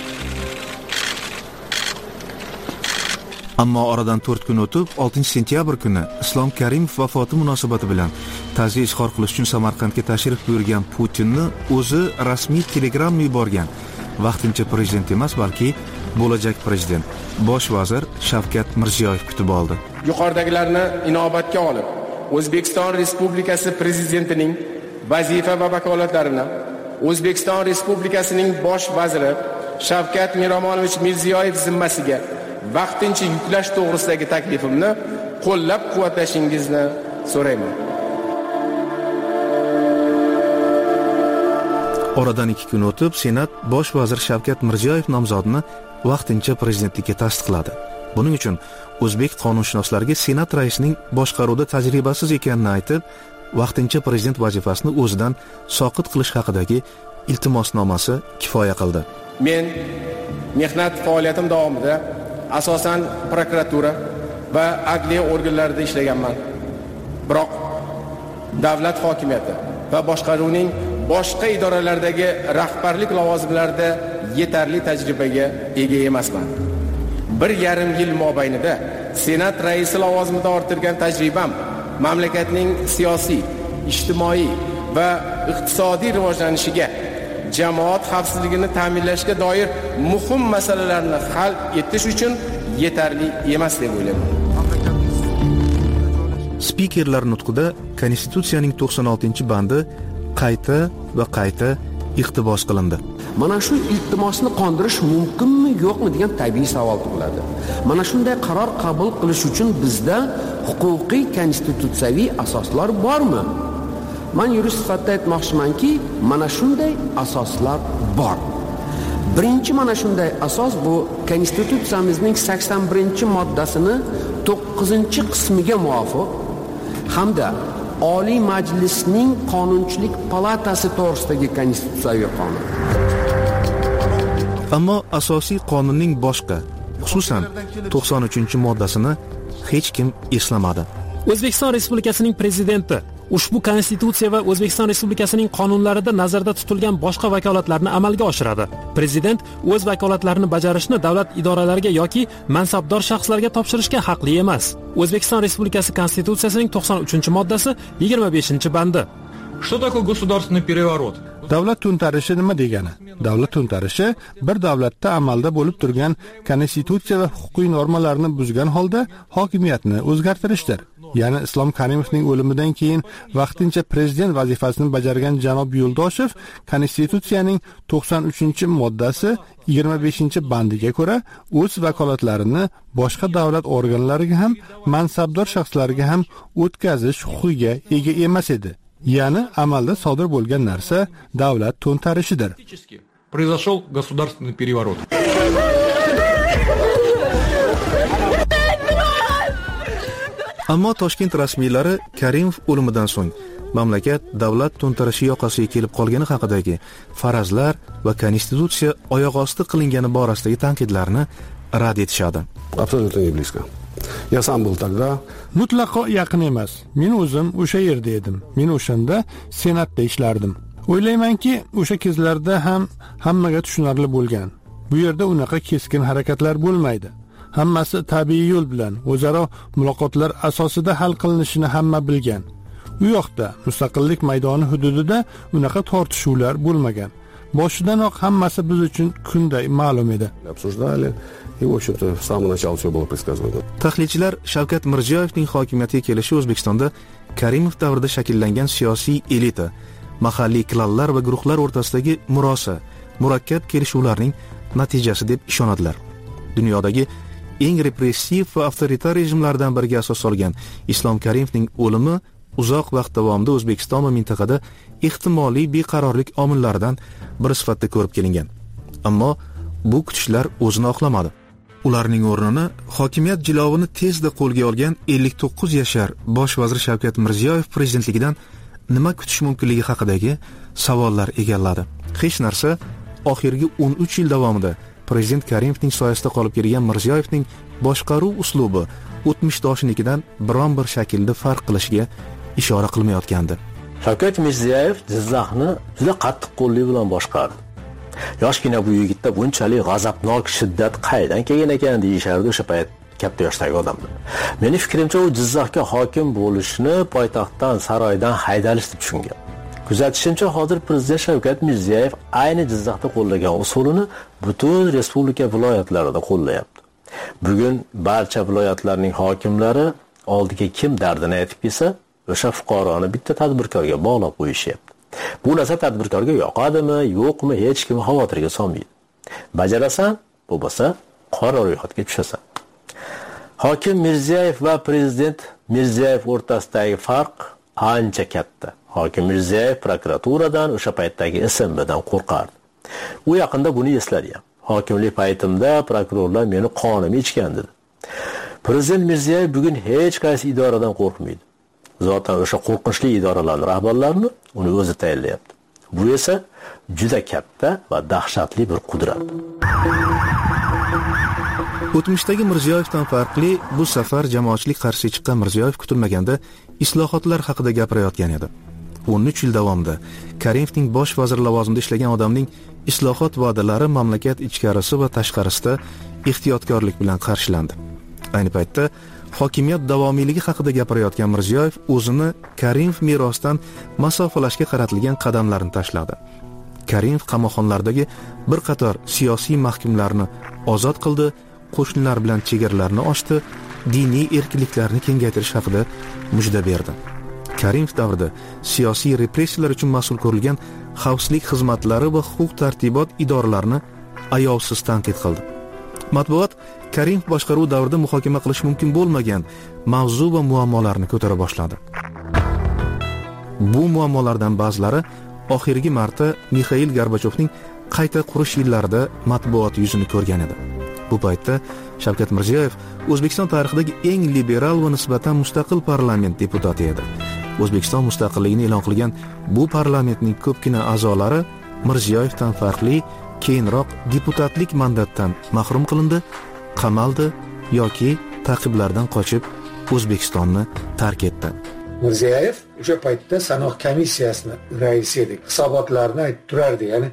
S7: Ammo oradan to'rt kun o'tib, oltinchi sentyabr kuni Islom Karimov vafoti munosabati bilan ta'ziya izhor qilish uchun Samarqandga tashrif buyurgan Putinni o'zi rasmiy telegramma yuborgan vaqtincha prezident emas, balki bo'lajak prezident bosh vazir Shavkat Mirziyoyev kutib oldi.
S8: Yuqoridagilarni inobatga olib, O'zbekiston Respublikasi prezidentining vazifa va vakolatlarini O'zbekiston Respublikasining bosh vaziri Shavkat Miromonovich Mirziyoyev zimmasiga vaqtincha yuklash to'g'risidagi taklifimni qo'llab-quvvatlashingizni so'rayman.
S7: Oradan ikki kun o'tib, Senat bosh vazir Shavkat Mirziyoyev nomzodini vaqtincha prezidentlikka tasdiqladi. Buning uchun o'zbek qonunshunoslariga Senat raisining boshqaruvda tajribasiz ekanini aytib, vaqtincha prezident vazifasini o'zidan soqit qilish haqidagi iltimosnomasi kifoya qildi.
S8: Men mehnat faoliyatim davomida asosan prokuratura va adliya organlarida ishlaganman. Biroq davlat hokimiyati va boshqaruvning boshqa idoralardagi rahbarlik lavozimlarida yetarli tajribaga ega emasman. Bir yarim yil mobaynida Senat raisi lavozimida orttirgan tajribam mamlakatning siyosiy, ijtimoiy va iqtisodiy rivojlanishiga, jamoat xavfsizligini ta'minlashga doir muhim masalalarni hal etish uchun yetarli emas deb o'ylayman.
S7: Spikerlar nutqida Konstitutsiyaning to'qson oltinchi bandi qayta va qayta iqtibos qilindi.
S9: Mana shu iltimosni qondirish mumkinmi, yo'qmi degan tabiiy savol tug'iladi. Mana shunday qaror qabul qilish uchun bizda huquqiy konstitutsiyaviy asoslar bormi? Men yurist sifatida aytmoqchimanki, mana shunday asoslar bor. Birinchi mana shunday asos bu Konstitutsiyamizning sakson birinchi moddasini to'qqizinchi qismiga muvofiq hamda Oliy Majlisning Qonunchilik palatasi to'g'risidagi konstitutsiyaviy qonun.
S7: Ammo asosiy qonunning boshqa, xususan to'qson uchinchi moddasini hech kim eslamadi.
S10: O'zbekiston Respublikasining prezidenti ushbu konstitutsiya va O'zbekiston Respublikasining qonunlarida nazarda tutilgan boshqa vakolatlarni amalga oshiradi. Prezident o'z vakolatlarini bajarishni davlat idoralariga yoki mansabdor shaxslarga topshirishga haqli emas. O'zbekiston Respublikasi Konstitutsiyasining to'qson uchinchi moddasi yigirma beshinchi bandi.
S4: Что такое государственный переворот?
S3: Davlat to'ntarishi nima degani? Davlat to'ntarishi bir davlatda amalda bo'lib turgan konstitutsiya va huquqiy normalarni buzgan holda hokimiyatni o'zgartirishdir. Ya'ni Islom Karimovning o'limidan keyin vaqtincha prezident vazifasini bajargan janob Yo'ldoshev konstitutsiyaning to'qson uchinchi moddasi yigirma beshinchi bandiga ko'ra o'z vakolatlarini boshqa davlat organlariga ham, mansabdor shaxslarga ham o'tkazish huquqiga ega emas edi. Ya'ni amalda sodir bo'lgan narsa davlat to'ntarishidir.
S4: Произошел государственный переворот.
S7: Ammo Toshkent rasmiylari Karimov o'limidan so'ng mamlakat davlat to'ntarishi yoqasiga kelib qolgani haqidagi farazlar va konstitutsiya oyoq osti qilingani borasidagi tanqidlarni rad etishadi.
S11: Absolutно не близко. Я сам был тогда.
S3: Mutlaqo yaqin emas. Men o'zim o'sha yerda edim. Men o'shanda Senatda ishlardim. O'ylaymanki, o'sha kezlarda ham hammaga tushunarli bo'lgan. Bu yerda unaqa keskin harakatlar bo'lmaydi. Hammasi tabiiy yo'l bilan o'zaro muloqotlar asosida hal qilinishini hamma bilgan. U yoqda mustaqillik maydoni hududida unaqa tortishuvlar bo'lmagan. Boshidanoq hammasi biz uchun kunday ma'lum edi.
S11: Обсуждали, и в общем-то с самого начала все было предсказуемо.
S7: Tahlilchilar Shavkat Mirziyoyevning hokimiyatga kelishi O'zbekistonda Karimov davrida shakllangan siyosiy elita, mahalliy klanlar va guruhlar o'rtasidagi murosa, murakkab kelishuvlarning natijasi deb ishonadilar. Dunyodagi eng repressiv va avtoritar rejimlardan biriga asos solgan Islom Karimovning o'limi uzoq vaqt davomida O'zbekiston va mintaqada ehtimoliy beqarorlik omillaridan biri sifatida ko'rib kelingan. Ammo bu kutishlar o'zini oqlamadi. Ularning o'rnini hokimiyat jilovini tezda qo'lga olgan ellik to'qqiz yashar bosh vazir Shavkat Mirziyoyev prezidentligidan nima kutish mumkinligi haqidagi savollar egalladi. Hech narsa oxirgi o'n uch yil davomida prezident Karimovning soyasida qolib kelgan Mirziyoyevning boshqaruv uslubi o'tmishdoshinikidan biron bir shaklda farq qilishiga ishora qilmayotgandi.
S12: Shavkat Mirziyoyev Jizzaxni juda qattiq qo'llik bilan boshqardi. Yoshgina bu yigitda bunchalik g'azabnok shiddat qaydan kelgan ekan deyishardi o'sha payt katta yoshdagi odamlar. Meni fikrimcha u Jizzaxga hokim bo'lishni poytaxtdan, saroydan haydalish deb tushungan. Kuzatishimcha hozir prezident Shavkat Mirziyoyev ayni Jizzaxda qo'llagan usulini butun respublika viloyatlarida qo'llayapti. Bugun barcha viloyatlarning hokimlari oldiga kim dardini aytib kelsa, o'sha fuqaroni bitta tadbirkorga bog'lab qo'yishyapti. Bu narsa tadbirkorga yoqadimi, yo'qmi, hech kim xavotirga solmaydi. Bajarasan, bu bo'lsa qora ro'yxatga tushasan. Hokim Mirziyoyev va prezident Mirziyoyev o'rtasidagi farq ancha katta. Hokim Mirziyoyev prokuraturadan o'sha paytdagi S M Bdan qo'rqardi. U yaqinda buni esladi. Hokimlik paytimda prokurorlar meni qonim ichgan dedi. Prezident Mirziyoyev bugun hech qaysi idoradan qo'rqmaydi. Zotan o'sha qo'rqinchli idoralarning rahbarlarini uni o'zi tayinlayapti. Bu esa juda katta va dahshatli bir qudrat.
S7: O'tmishdagi Mirziyoyevdan farqli, bu safar jamoatchilik qarshisiga chiqqan Mirziyoyev kutilmaganda islohotlar haqida gapirayotgan edi. o'n uch yil davomida Karimovning bosh vazir lavozimida ishlagan odamning islohot va'dalari mamlakat ichkarisi va tashqarisida ehtiyotkorlik bilan qarshilandi. Ayni paytda hokimiyat davomiyligi haqida gapirayotgan Mirziyoyev o'zini Karimov merosdan masofalashga qaratilgan qadamlarni tashladi. Karimov qamoqxonalardagi bir qator siyosiy mahkumlarni ozod qildi, qo'shnilar bilan chegaralarni ochdi, diniy erkinliklarni kengaytirish haqida mujda berdi. Karimov davrida siyosiy repressiyalar uchun mas'ul ko'rilgan xavfsizlik xizmatlari va huquq-tartibot idoralarini ayovsiz tanqid qildi. Matbuot Karimov boshqaruvi davrida muhokama qilish mumkin bo'lmagan mavzu va muammolarni ko'tara boshladi. Bu muammolardan ba'zilari oxirgi marta Mixail Gorbachevning qayta qurish yillarida matbuot yuzini ko'rgan edi. Bu paytda Shavkat Mirziyoyev O'zbekiston tarixidagi eng liberal va nisbatan mustaqil parlament deputati edi. O'zbekiston mustaqilligini e'lon qilgan bu parlamentning ko'pgina a'zolari Mirziyoyevdan farqli keyinroq deputatlik mandatdan mahrum qilindi, qamaldi yoki ta'qiblardan qochib O'zbekistonni tark etdi.
S13: Mirziyoyev o'sha paytda sanoq komissiyasining raisi edi. Hisobotlarni aytib turardi, ya'ni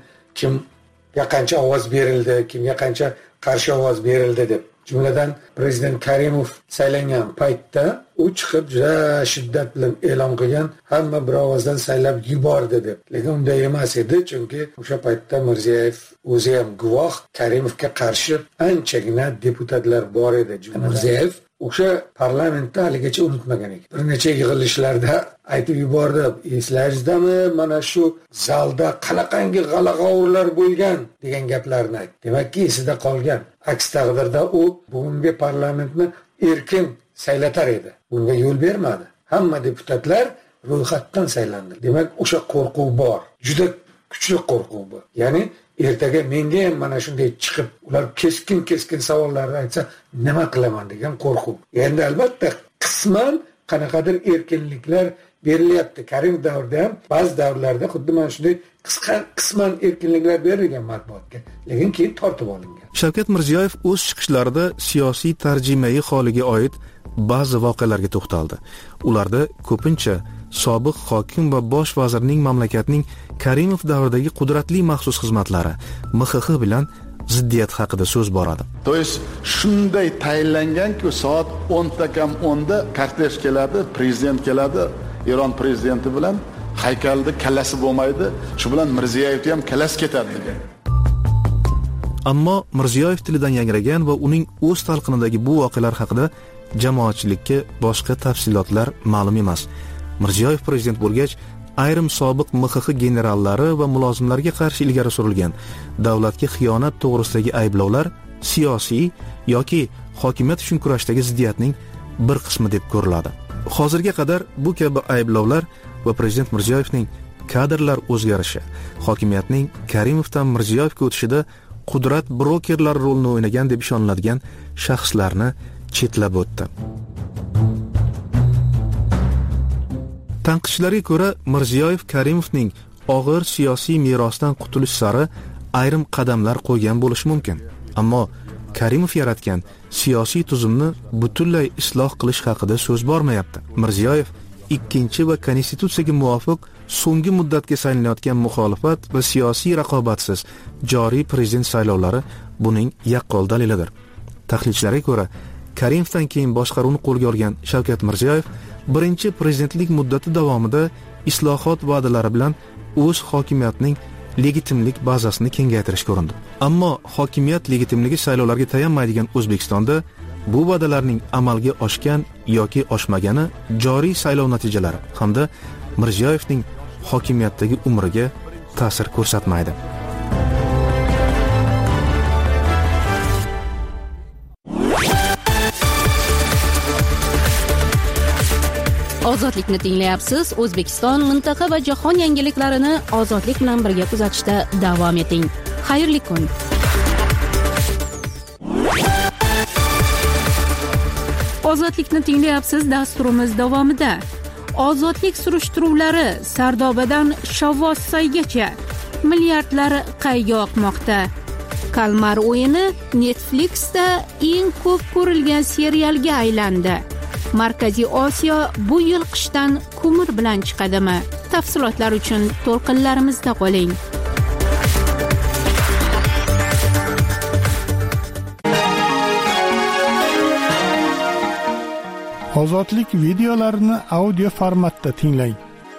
S13: kimga qancha ovoz berildi, kimga qancha qarshi ovoz berildi deb. Jumladan prezident Karimov saylangan paytda u chiqib juda shiddat bilan e'lon qilgan, hamma bir ovozdan saylab yubordi deb. Lekin unday emas edi, chunki o'sha paytda Mirziyoyev o'zi ham guvoh, Karimovga qarshi anchagina deputatlar bor edi. Mirziyoyev o'sha parlamentda haligacha unutmagan ekan. Bir necha yig'ilishlarda aytib yubordi, eslaysizmi, mana shu zalda qanaqangi g'alag'ovurlar bo'lgan degan gaplarni aytdi. Demakki, esida qolgan. Aks taqdirda u bugungi parlamentni erkin saylatar edi. Bunga yo'l bermadi. Hamma deputatlar ro'yxatdan saylandi. Demak, o'sha qo'rquv bor. Juda kuchli qo'rquv bor. Ya'ni ertaga menga ham mana shunday chiqib, ular keskin-keskin savollarni aytsa, nima qilaman degan qo'rquv. Endi albatta qisman qanaqadir erkinliklar berilyapti. Karimov davrida ham ba'zi davrlarda xuddi mana shunday qisqa qisman erkinliklar berilgan matbuotga, lekin keyin tortib olingan.
S7: Shavkat Mirziyoyev o'z chiqishlarida siyosiy tarjimai holiga oid ba'zi voqealarga to'xtaldi. Ularda ko'pincha sobiq hokim va bosh vazirning mamlakatning Karimov davridagi qudratli maxsus xizmatlari M X X bilan ziddiyat haqida so'z boradi.
S14: To есть shunday tayinlanganki, soat o'nta kam o'nda kortej keladi, prezident keladi, Eron prezidenti bilan haykalda kallasi bo'lmaydi, shu bilan Mirziyoyevga ham kallasi ketadi degan.
S7: Ammo Mirziyoyev tilidan yangragan va uning o'z talqinidagi bu voqealar haqida jamoatchilikka boshqa tafsilotlar ma'lum emas. Mirziyoyev prezident bo'lgach, ayrim sobiq M X X generallari va mulozimlarga qarshi ilgari surilgan davlatga xiyonat to'g'risidagi ayblovlar siyosiy yoki hokimiyat uchun kurashdagi ziddiyatning bir qismi deb ko'riladi. Hozirga qadar bu kabi ayblovlar va prezident Mirziyoyevning kadrlar o'zgarishi, hokimiyatning Karimovdan Mirziyoyevga o'tishida qudrat brokerlar rolini o'ynagan deb ishoniladigan shaxslarni chetlab o'tdi. Tanqidchilarga ko'ra, Mirziyoyev Karimovning og'ir siyosiy merosdan qutulish sari ayrim qadamlar qo'ygan bo'lishi mumkin. Ammo Karimov yaratgan siyosiy tuzumni butunlay isloh qilish haqida so'z bormayapti. Mirziyoyev ikkinchi va konstitutsiyaga muvofiq so'nggi muddatga saylanayotgan muxolifat va siyosiy raqobatsiz joriy prezident saylovlari buning yaqqol dalilidir. Tahlilchilarga ko'ra, Karimovdan keyin boshqaruvni qo'lga olgan Shavkat Mirziyoyev birinchi prezidentlik muddati davomida islohot va'dalari bilan o'z hokimiyatining legitimlik bazasini kengaytirishga urindi. Ammo hokimiyat legitimligi saylovlarga tayanmaydigan O'zbekistonda bu va'dalarning amalga oshgan yoki oshmagani joriy saylov natijalari hamda Mirziyoyevning hokimiyatdagi umriga ta'sir ko'rsatmaydi.
S1: Ozodlikni tinglayapsiz. O'zbekiston, mintaqa va jahon yangiliklarini ozodlik bilan birga kuzatishda davom eting. Xayrli kun. Ozodlikni tinglayapsiz. Dasturimiz davomida ozodlik surishtiruvlari Sardobadan Shovvozsoygacha milliardlar qayga oqmoqda. Kalmar o'yini Netflixda eng ko'p ko'rilgan serialga aylandi. Markaziy Osiyo bu yil qishdan ko'mir bilan chiqadimi? Tafsilotlar uchun to'lqinlarimizda qoling.
S3: Ozodlik videolarini audio formatda tinglang.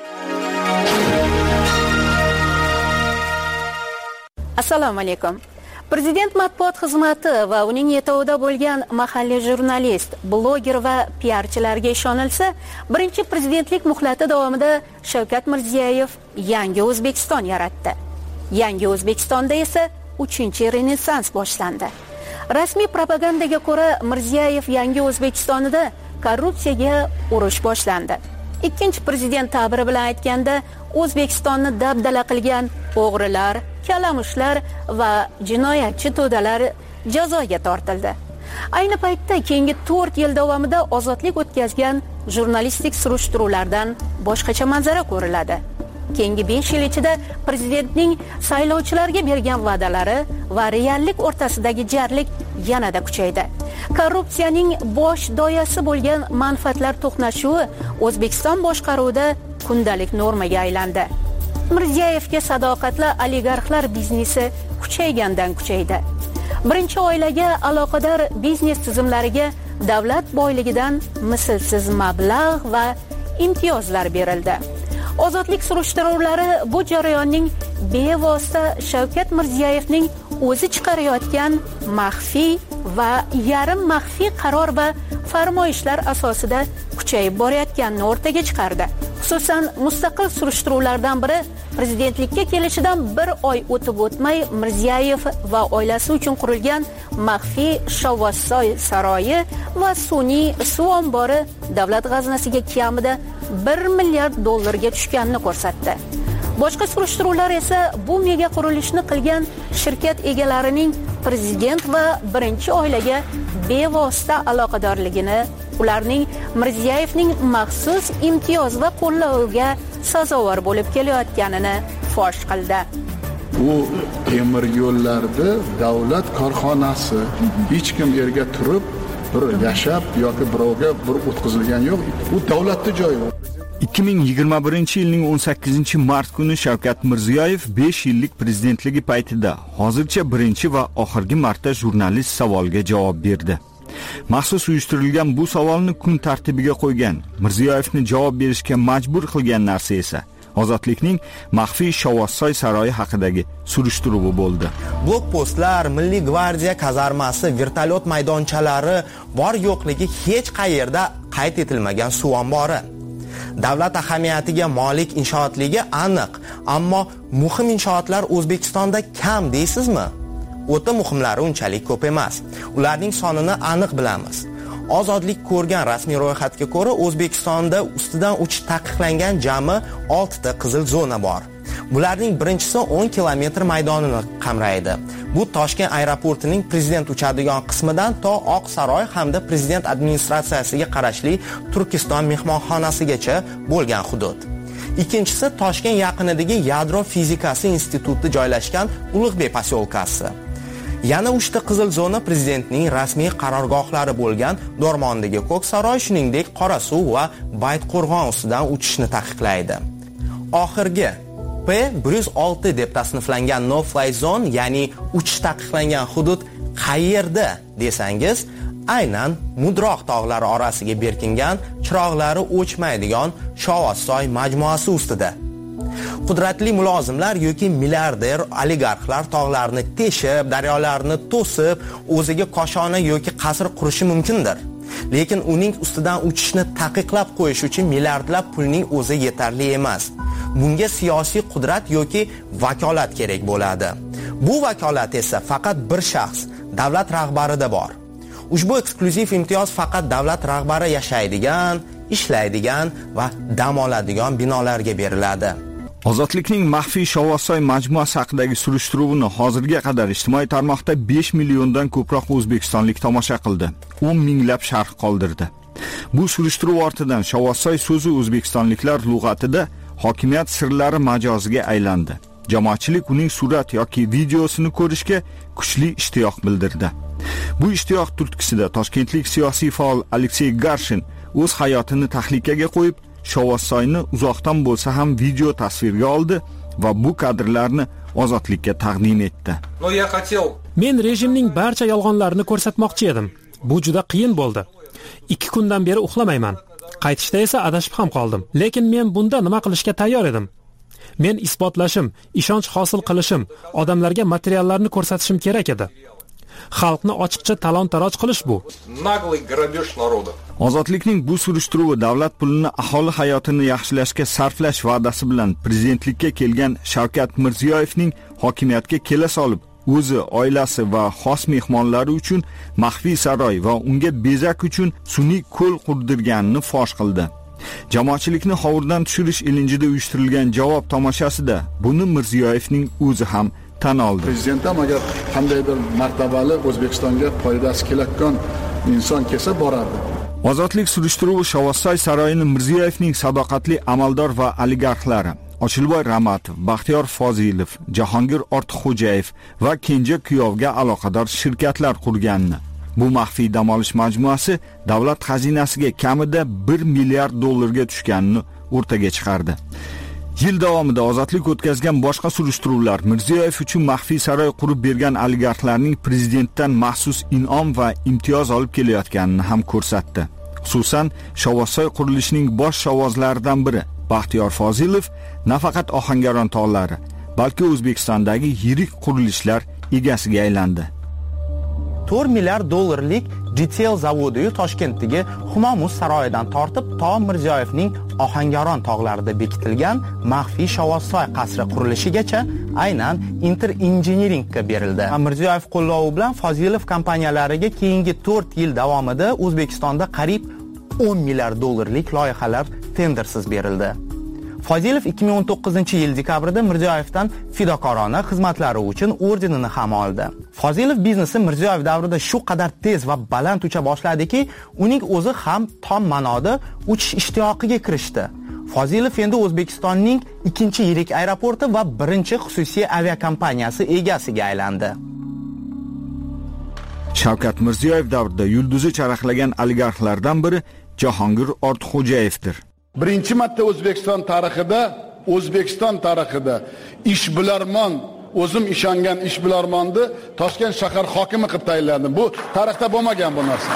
S1: Assalomu alaykum. Prezident matbuot xizmati va uning yetovida bo'lgan mahalliy jurnalist, bloger va piarchilarga ishonilsa, birinchi prezidentlik muhlati davomida Shavkat Mirziyoyev yangi O'zbekiston yaratdi. Yangi O'zbekistonda esa uchinchi renessans boshlandi. Rasmiy propagandaga ko'ra, Mirziyoyev yangi O'zbekistonida korrupsiyaga urush boshlandi. Ikkinchi prezident ta'biri bilan aytganda, O'zbekistonni dabdala qilgan o'g'rilar, kalamushlar va jinoyatchi to'dalar jazoga tortildi. Ayni paytda keyingi to'rt yil davomida ozodlik o'tkazgan jurnalistik surishtiruvlardan boshqacha manzara ko'riladi. Keyingi besh yil ichida prezidentning saylovchilarga bergan va'dalari va reallik o'rtasidagi jarlik yanada kuchaydi. Korrupsiyaning bosh doyasi bo'lgan manfaatlar to'qnashuvi O'zbekiston boshqaruvida kundalik normaga aylandi. Mirziyoyevga sadoqatli oligarxlar biznesi kuchaygandan kuchaydi. Birinchi oilaga aloqador biznes tizimlariga davlat boyligidan mislsiz mablag' va imtiyozlar berildi. Ozodlik surishtiruvlari bu jarayonning bevosita Shavkat Mirziyoyevning o'zi chiqarayotgan maxfiy va yarim maxfiy qaror va farmoyishlar asosida kuchayib borayotganini o'rtaga chiqardi. Xususan, mustaqil surishtiruvlardan biri prezidentlikka kelishidan bir oy o'tib o'tmay Mirziyoyev va oilasi uchun qurilgan maxfiy Shovvozsoy saroyi va sun'iy suv ombori davlat g'aznasiga kamida bir milliard dollarga tushganini ko'rsatdi. Boshqa surishtiruvlar esa bu mega qurilishni qilgan shirkat egalarining prezident va birinchi oilaga bevosita aloqadorligini, ularning Mirziyoyevning maxsus imtiyoz va qo'llaviga sazovor bo'lib kelayotganini fosh qildi.
S14: Bu temir yo'llarda davlat korxonasi, hech kim yerga turib bir yashab yoki birovga bir o'tkazilgan yo'q. Bu davlatning joyi.
S15: ikki ming yigirma birinchi yilning o'n sakkizinchi mart kuni Shavkat Mirziyoyev besh yillik prezidentligi paytida hozircha birinchi va oxirgi marta jurnalist savoliga javob berdi. Maxsus uyushtirilgan bu savolni kun tartibiga qo'ygan, Mirziyoyevni javob berishga majbur qilgan narsa esa ozodlikning maxfiy Shovvozsoy saroyi haqidagi surishtiruvi bo'ldi.
S16: Blokpostlar, Milliy gvardiya kazarmasi, vertolyot maydonchalari bor yo'qligi hech qayerda qayd etilmagan suv ombori. Davlat ahamiyatiga molik inshootligi aniq, ammo muhim inshootlar O'zbekistonda kam deysizmi? O'ta muhimlari unchalik ko'p emas. Ularning sonini aniq bilamiz. Ozodlik ko'rgan rasmiy ro'yxatga ko'ra O'zbekistonda ustidan uchish taqiqlangan jami oltita qizil zona bor. Bularning birinchisi o'n kilometr maydonini qamraydi. Bu Toshkent aeroportining prezident uchadigan qismidan to Oq saroy hamda prezident administratsiyasiga qarashli Turkiston mehmonxonasigacha bo'lgan hudud. Ikkinchisi Toshkent yaqinidagi Yadro fizikasi instituti joylashgan Ulug'bek posyolkasi. Yana uchta qizil zona prezidentning rasmiy qarorgohlari bo'lgan Dormondagi Ko'k saroy, shuningdek Qorasuv va Baytqo'rg'on ustidan uchishni taqiqlaydi. Oxirgi P bir yuz olti deb tasniflangan no fly zone, ya'ni uchish taqiqlangan hudud qayerda desangiz, aynan Mudroq tog'lari orasiga berkingan, chiroqlari o'chmaydigan Shovvozsoy majmuasi ustida. Qudratli mulozimlar yoki milliarder oligarxlar tog'larni teshib, daryolarni to'sib, o'ziga koshona yoki qasr qurishi mumkindir. Lekin uning ustidan uchishni taqiqlab qo'yish uchun milliardlab pulning o'zi yetarli emas. Bunga siyosiy qudrat yoki vakolat kerak bo'ladi. Bu vakolat esa faqat bir shaxs, davlat rahbarida bor. Ushbu eksklyuziv imtiyoz faqat davlat rahbari yashaydigan, ishlaydigan va dam oladigan binolarga beriladi.
S15: Ozodlikning maxfiy Shovvozsoy majmuasi haqidagi surishtiruvni hozirga qadar ijtimoiy tarmoqda besh milliondan ko'proq o'zbekistonlik tomosha qildi. o'n minglab sharh qoldirdi. Bu surishtiruv ortidan Shovvozsoy so'zi o'zbekistonliklar lug'atida hokimiyat sirlari majoziga aylandi. Jamoatchilik uning surat yoki videosini ko'rishga kuchli ishtiyoq bildirdi. Bu ishtiyoq turtkisida toshkentlik siyosiy faol Aleksey Garshin o'z hayotini tahlikaga qo'yib, Shovvozsoyni uzoqdan bo'lsa ham video tasvirga oldi va bu kadrlarni ozodlikka taqdim etdi.
S10: Men rejimning barcha yolg'onlarini ko'rsatmoqchi edim. Bu juda qiyin bo'ldi. ikki kundan beri uxlamayman. Qaytishda esa adashib ham qoldim. Lekin men bunda nima qilishga tayyor edim. Men isbotlashim, ishonch hosil qilishim, odamlarga materiallarni ko'rsatishim kerak edi. Xalqni ochiqcha talon-taroj qilish bu.
S15: Ozodlikning bu surishtiruvi davlat pulini aholi hayotini yaxshilashga sarflash va'dasi bilan prezidentlikka kelgan Shavkat Mirziyoyevning hokimiyatga kela solib, o'zi, oilasi va xos mehmonlari uchun maxfiy saroy va unga bezak uchun sun'iy ko'l qurdirganini fosh qildi. Jamoatchilikni hovurdan tushirish ilinjida uyushtirilgan javob tomoshasida buni Mirziyoyevning o'zi ham tan oldi.
S14: Prezident ham agar qandaydir martabali O'zbekistonga foydasi kelayotgan inson kelsa boradi.
S15: Ozodlik surishtiruvi Shovvozsoy saroyini Mirziyoyevning sadoqatli amaldor va oligarxlari Ochilboy Ramatov, Baxtiyor Fozilov, Jahongir Ortiqxo'jayev va kenja kuyovga aloqador shirkatlar qurganini. Bu maxfiy dam olish majmuasi davlat xazinasiga kamida bir milliard dollarga tushganini o'rtaga chiqardi. Yil davomida ozodlik o'tkazgan boshqa surishtiruvlar Mirziyoyev uchun maxfiy saroy qurib bergan oligarxlarning prezidentdan maxsus in'om va imtiyoz olib kelayotganini ham ko'rsatdi. Xususan, Shovvozsoy qurilishining bosh shovvozlaridan biri Baxtiyor Fozilov nafaqat Ohangaron tog'lari, balki O'zbekistondagi yirik qurilishlar egasiga aylandi.
S16: to'rt milliard dollarlik Jitel zavodi Toshkentdagi Humomus saroyidan tortib to Mirziyoyevning Ohangaron tog'larida bekitilgan maxfiy Shovvozsoy qasri qurilishigacha aynan Inter Engineeringga berildi. Mirziyoyev qo'llovi bilan Fozilov kompaniyalariga keyingi to'rt yil davomida O'zbekistonda qariyb o'n milliard dollarlik loyihalar tendersiz berildi. Fozilov ikki ming o'n to'qqizinchi yil dekabrida Mirziyoyevdan fidokorona xizmatlari uchun ordenini ham oldi. Fozilov biznesi Mirziyoyev davrida shu qadar tez va baland ucha boshladiki, uning o'zi ham tom ma'noda uchish ishtiyoqiga kirishdi. Fozilov endi O'zbekistonning ikkinchi yirik aeroporti va birinchi xususiy aviakompaniyasi egasiga aylandi.
S15: Shavkat Mirziyoyev davrida yulduzi charaqlagan oligarxlardan biri Jahongir Ortiqxo'jayevdir.
S14: Birinchi marta O'zbekiston tarixida, O'zbekiston tarixida ishbilarmon, o'zim ishongan ishbilarmonni Toshkent shahar hokimi qilib tayinlandi. Bu tarixda bo'lmagan bu narsa.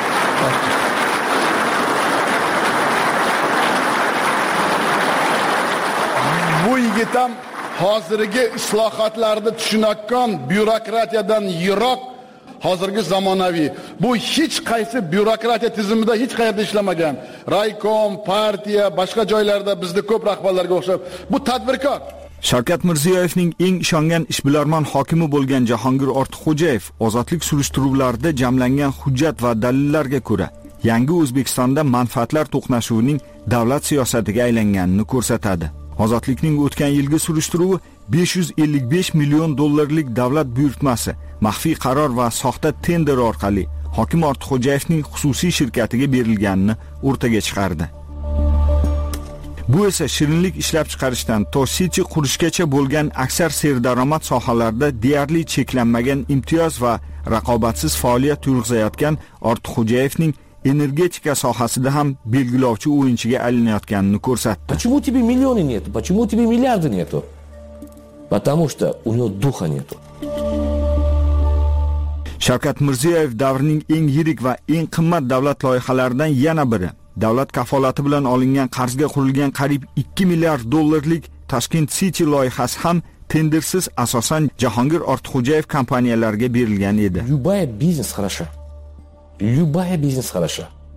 S14: Bu yigit ham hozirgi islohotlarni tushunayotgan byurokratiyadan yiroq, hozirgi zamonaviy. Bu hech qaysi byurokratiya tizimida hech qayerda ishlamagan. Raykom, partiya, boshqa joylarda bizda ko'p rahbarlarga o'xshab, bu tadbirkor.
S15: Shavkat Mirziyoyevning eng ishongan ishbilarmon hokimi bo'lgan Jahongir Ortiqxo'jayev ozodlik surishtiruvlarida jamlangan hujjat va dalillarga ko'ra, yangi O'zbekistonda manfaatlar to'qnashuvining davlat siyosatiga aylanganini ko'rsatadi. Ozodlikning o'tgan yilgi surishtiruvi besh yuz ellik besh million dollarlik davlat buyurtmasi, maxfiy qaror va soxta tender orqali hokim Ortiqxo'jayevning xususiy shirkatiga berilganini o'rtaga chiqardi. Bu esa shirinlik ishlab chiqarishdan to City qurishgacha bo'lgan aksar serdaromad sohalarda deyarli cheklanmagan imtiyoz va raqobatsiz faoliyat yurg'izayotgan Ortiqxo'jayevning energetika sohasida ham belgilovchi o'yinchiga aylanayotganini ko'rsatdi.
S17: Почему тебе миллионы нету? Почему тебе миллиарды нету? Потому что у него духа нету.
S15: Shavkat Mirziyoyev davrining eng yirik va eng qimmat davlat loyihalaridan yana biri. Davlat kafolati bilan olingan qarzga qurilgan qariyb ikki milliard dollarlik Tashkent City loyihasi ham tendersiz asosan Jahongir Ortiqxo'jayev kompaniyalariga berilgan edi.
S17: Любая бизнес хороша. Любая бизнес хороша.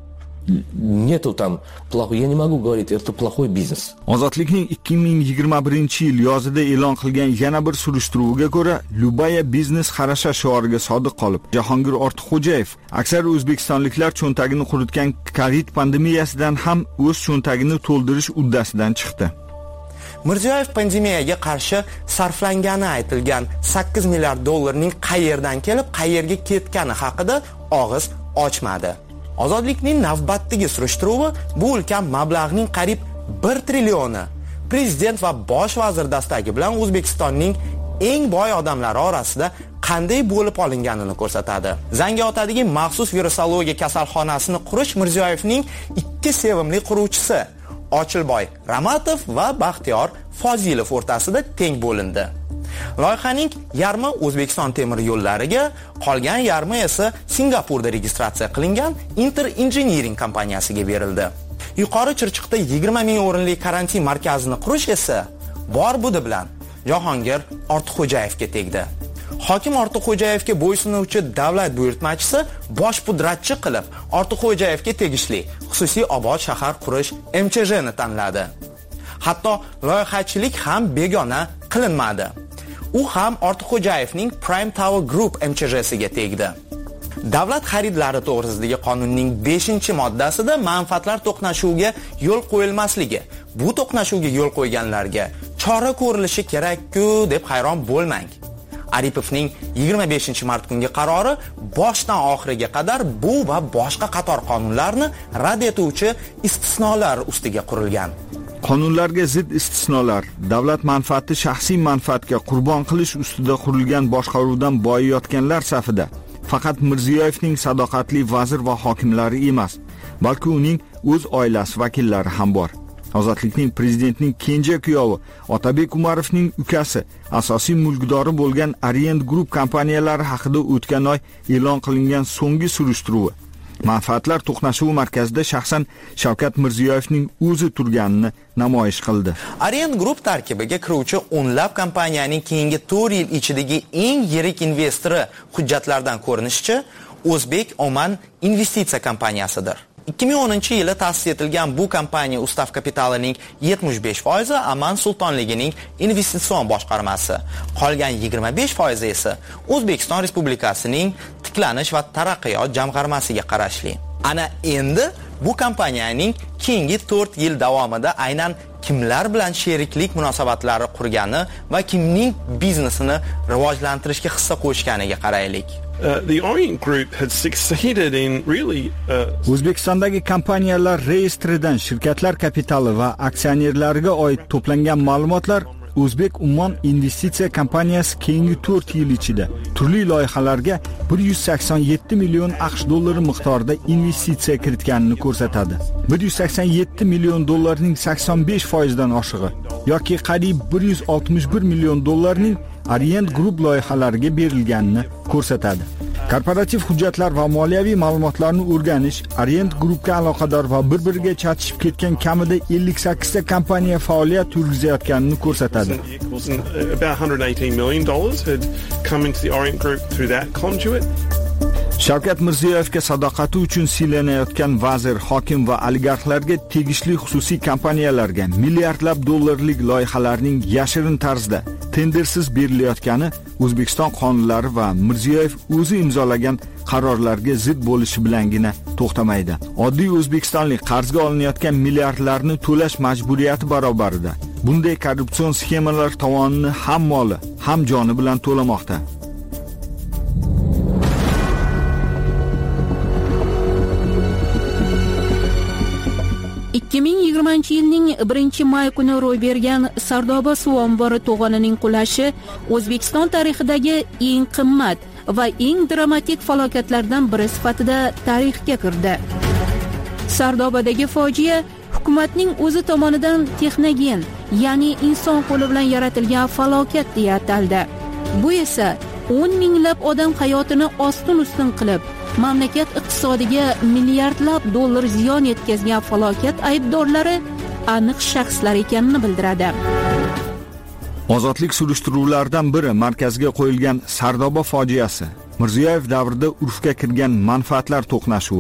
S17: нету там плохой, я не могу говорить, это плохой бизнес.
S15: Ozodlikning ikki ming yigirma birinchi yil yozida e'lon qilgan yana bir surishtiruvga ko'ra, Lubaya biznes xarasha shioriga sodiq qolib, Jahongir Ortiqxo'jayev aksar o'zbekistonliklar cho'ntagini quritgan Covid pandemiyasidan ham o'z cho'ntagini to'ldirish uddasidan chiqdi.
S16: Mirziyoyev pandemiyaga qarshi sarflangani aytilgan sakkiz milliard dollarning qayerdan kelib, qayerga ketgani haqida og'iz ochmadi. Ozodlikning navbatdagi surishtiruvi bu ulkan mablag'ning qariyb bir trillioni prezident va bosh vazir dastagi bilan O'zbekistonning eng boy odamlari orasida qanday bo'lib olinganini ko'rsatadi. Zangiotadagi maxsus virusologiya kasalxonasini qurish Mirziyoyevning ikki sevimli quruvchisi Ochilboy Ramatov va Baxtiyor Fozilov o'rtasida teng bo'lindi. Loyihaning yarmi O'zbekiston temir yo'llariga, qolgan yarmi esa Singapurda registratsiya qilingan Inter Engineering kompaniyasiga berildi. Yuqori Chirchiqda yigirma ming o'rinli karantin markazini qurish esa bor budi bilan Jahongir Ortiqxo'jayevga tegdi. Hokim Ortiqxo'jayevga bo'ysunuvchi davlat buyurtmachisi bosh pudratchi qilib Ortiqxo'jayevga tegishli xususiy obod shahar qurish M Ch J ni tanladi. Hatto loyihachilik ham begona qilinmadi. U ham Ortiqxo'jayevning Prime Tower Group M Ch J siga tegdi. Davlat xaridlari to'g'risidagi qonunning beshinchi moddasida manfaatlar to'qnashuviga yo'l qo'yilmasligi, bu to'qnashuvga yo'l qo'yganlarga chora ko'rilishi kerak-ku deb hayron bo'lmang. Aripovning yigirma beshinchi mart kungi qarori boshdan oxiriga qadar bu va boshqa qator qonunlarni rad etuvchi istisnolar ustiga qurilgan.
S15: Qonunlarga zid istisnolar, davlat manfaati shaxsiy manfaatga qurbon qilish ustida qurilgan boshqaruvdan boyiyotganlar safida faqat Mirziyoyevning sadoqatli vazir va hokimlari emas, balki uning o'z oilasi vakillari ham bor. Ozodlikning prezidentning kenja kuyovi Otabek Umarovning ukasi asosiy mulkdori bo'lgan Orient Group kompaniyalari haqida o'tgan oy e'lon qilingan so'nggi surishtiruvi manfaatlar to'qnashuvi markazida shaxsan Shavkat Mirziyoyevning o'zi turganini namoyish qildi.
S16: Orient Group tarkibiga kiruvchi o'nlab kompaniyaning keyingi to'rt yil ichidagi eng yirik investori hujjatlardan ko'rinishicha O'zbek Oman investitsiya kompaniyasidir. ikki ming o'ninchi yili ta'sis etilgan bu kompaniya ustav kapitalining yetmish besh foizi Aman sultonligining investitsion boshqarmasi, qolgan yigirma besh foizi esa O'zbekiston Respublikasining tiklanish va taraqqiyot jamg'armasiga qarashli. Ana endi bu kompaniyaning keyingi to'rt yil davomida aynan kimlar bilan sheriklik munosabatlari qurgani va kimning biznesini rivojlantirishga hissa qo'shganiga qaraylik.
S18: Uh, the Orient Group had succeeded in really uh...
S15: O'zbekistondagi kompaniyalar reyestridan shirkatlar kapitali va aksionerlariga oid to'plangan ma'lumotlar O'zbek Ummon investitsiya kompaniyasi keyingi to'rt yil ichida turli loyihalarga bir yuz sakson yetti million AQSh dollari miqdorida investitsiya kiritganini ko'rsatadi. bir yuz sakson yetti million dollarning sakson besh foizdan oshig'i yoki qariyb bir yuz oltmish bir million dollarning Orient Group loyihalariga berilganini ko'rsatadi. Korporativ hujjatlar va moliyaviy ma'lumotlarni o'rganish Orient Groupga aloqador va bir-biriga chatishib ketgan kamida ellik sakkiz ta kompaniya faoliyat yuritayotganini ko'rsatadi.
S18: About one hundred eighteen million dollars had come into the Orient Group through that conduit.
S15: Shavkat Mirziyoyevga sadoqati uchun siylanayotgan vazir, hokim va oligarxlarga tegishli xususiy kompaniyalarga milliardlab dollarlik loyihalarning yashirin tarzda tendersiz berilayotgani O'zbekiston qonunlari va Mirziyoyev o'zi imzolagan qarorlarga zid bo'lishi bilangina to'xtamaydi. Oddiy o'zbekistonlik qarzga olinayotgan milliardlarni to'lash majburiyati barobarida bunday korrupsion sxemalar tovonini ham moli, ham joni bilan to'lamoqda.
S1: ikki ming yigirmanchi yilning birinchi may kuni ro'y bergan Sardoba suv ombori to'g'onining qulashi O'zbekiston tarixidagi eng qimmat va eng dramatik falokatlardan biri sifatida tarixga kirdi. Sardobadagi fojia hukumatning o'zi tomonidan texnogen, ya'ni inson qo'li bilan yaratilgan falokat deya ataldi. Bu esa o'n minglab odam hayotini ostin-ustin qilib, mamlakat iqtisodiga milliardlab dollar ziyon yetkazgan falokat aybdorlari aniq shaxslar ekanini bildiradi.
S15: Ozodlik surishtiruvlaridan biri markazga qo'yilgan Sardoba fojiasi, Mirziyoyev davrida urfga kirgan manfaatlar to'qnashuvi,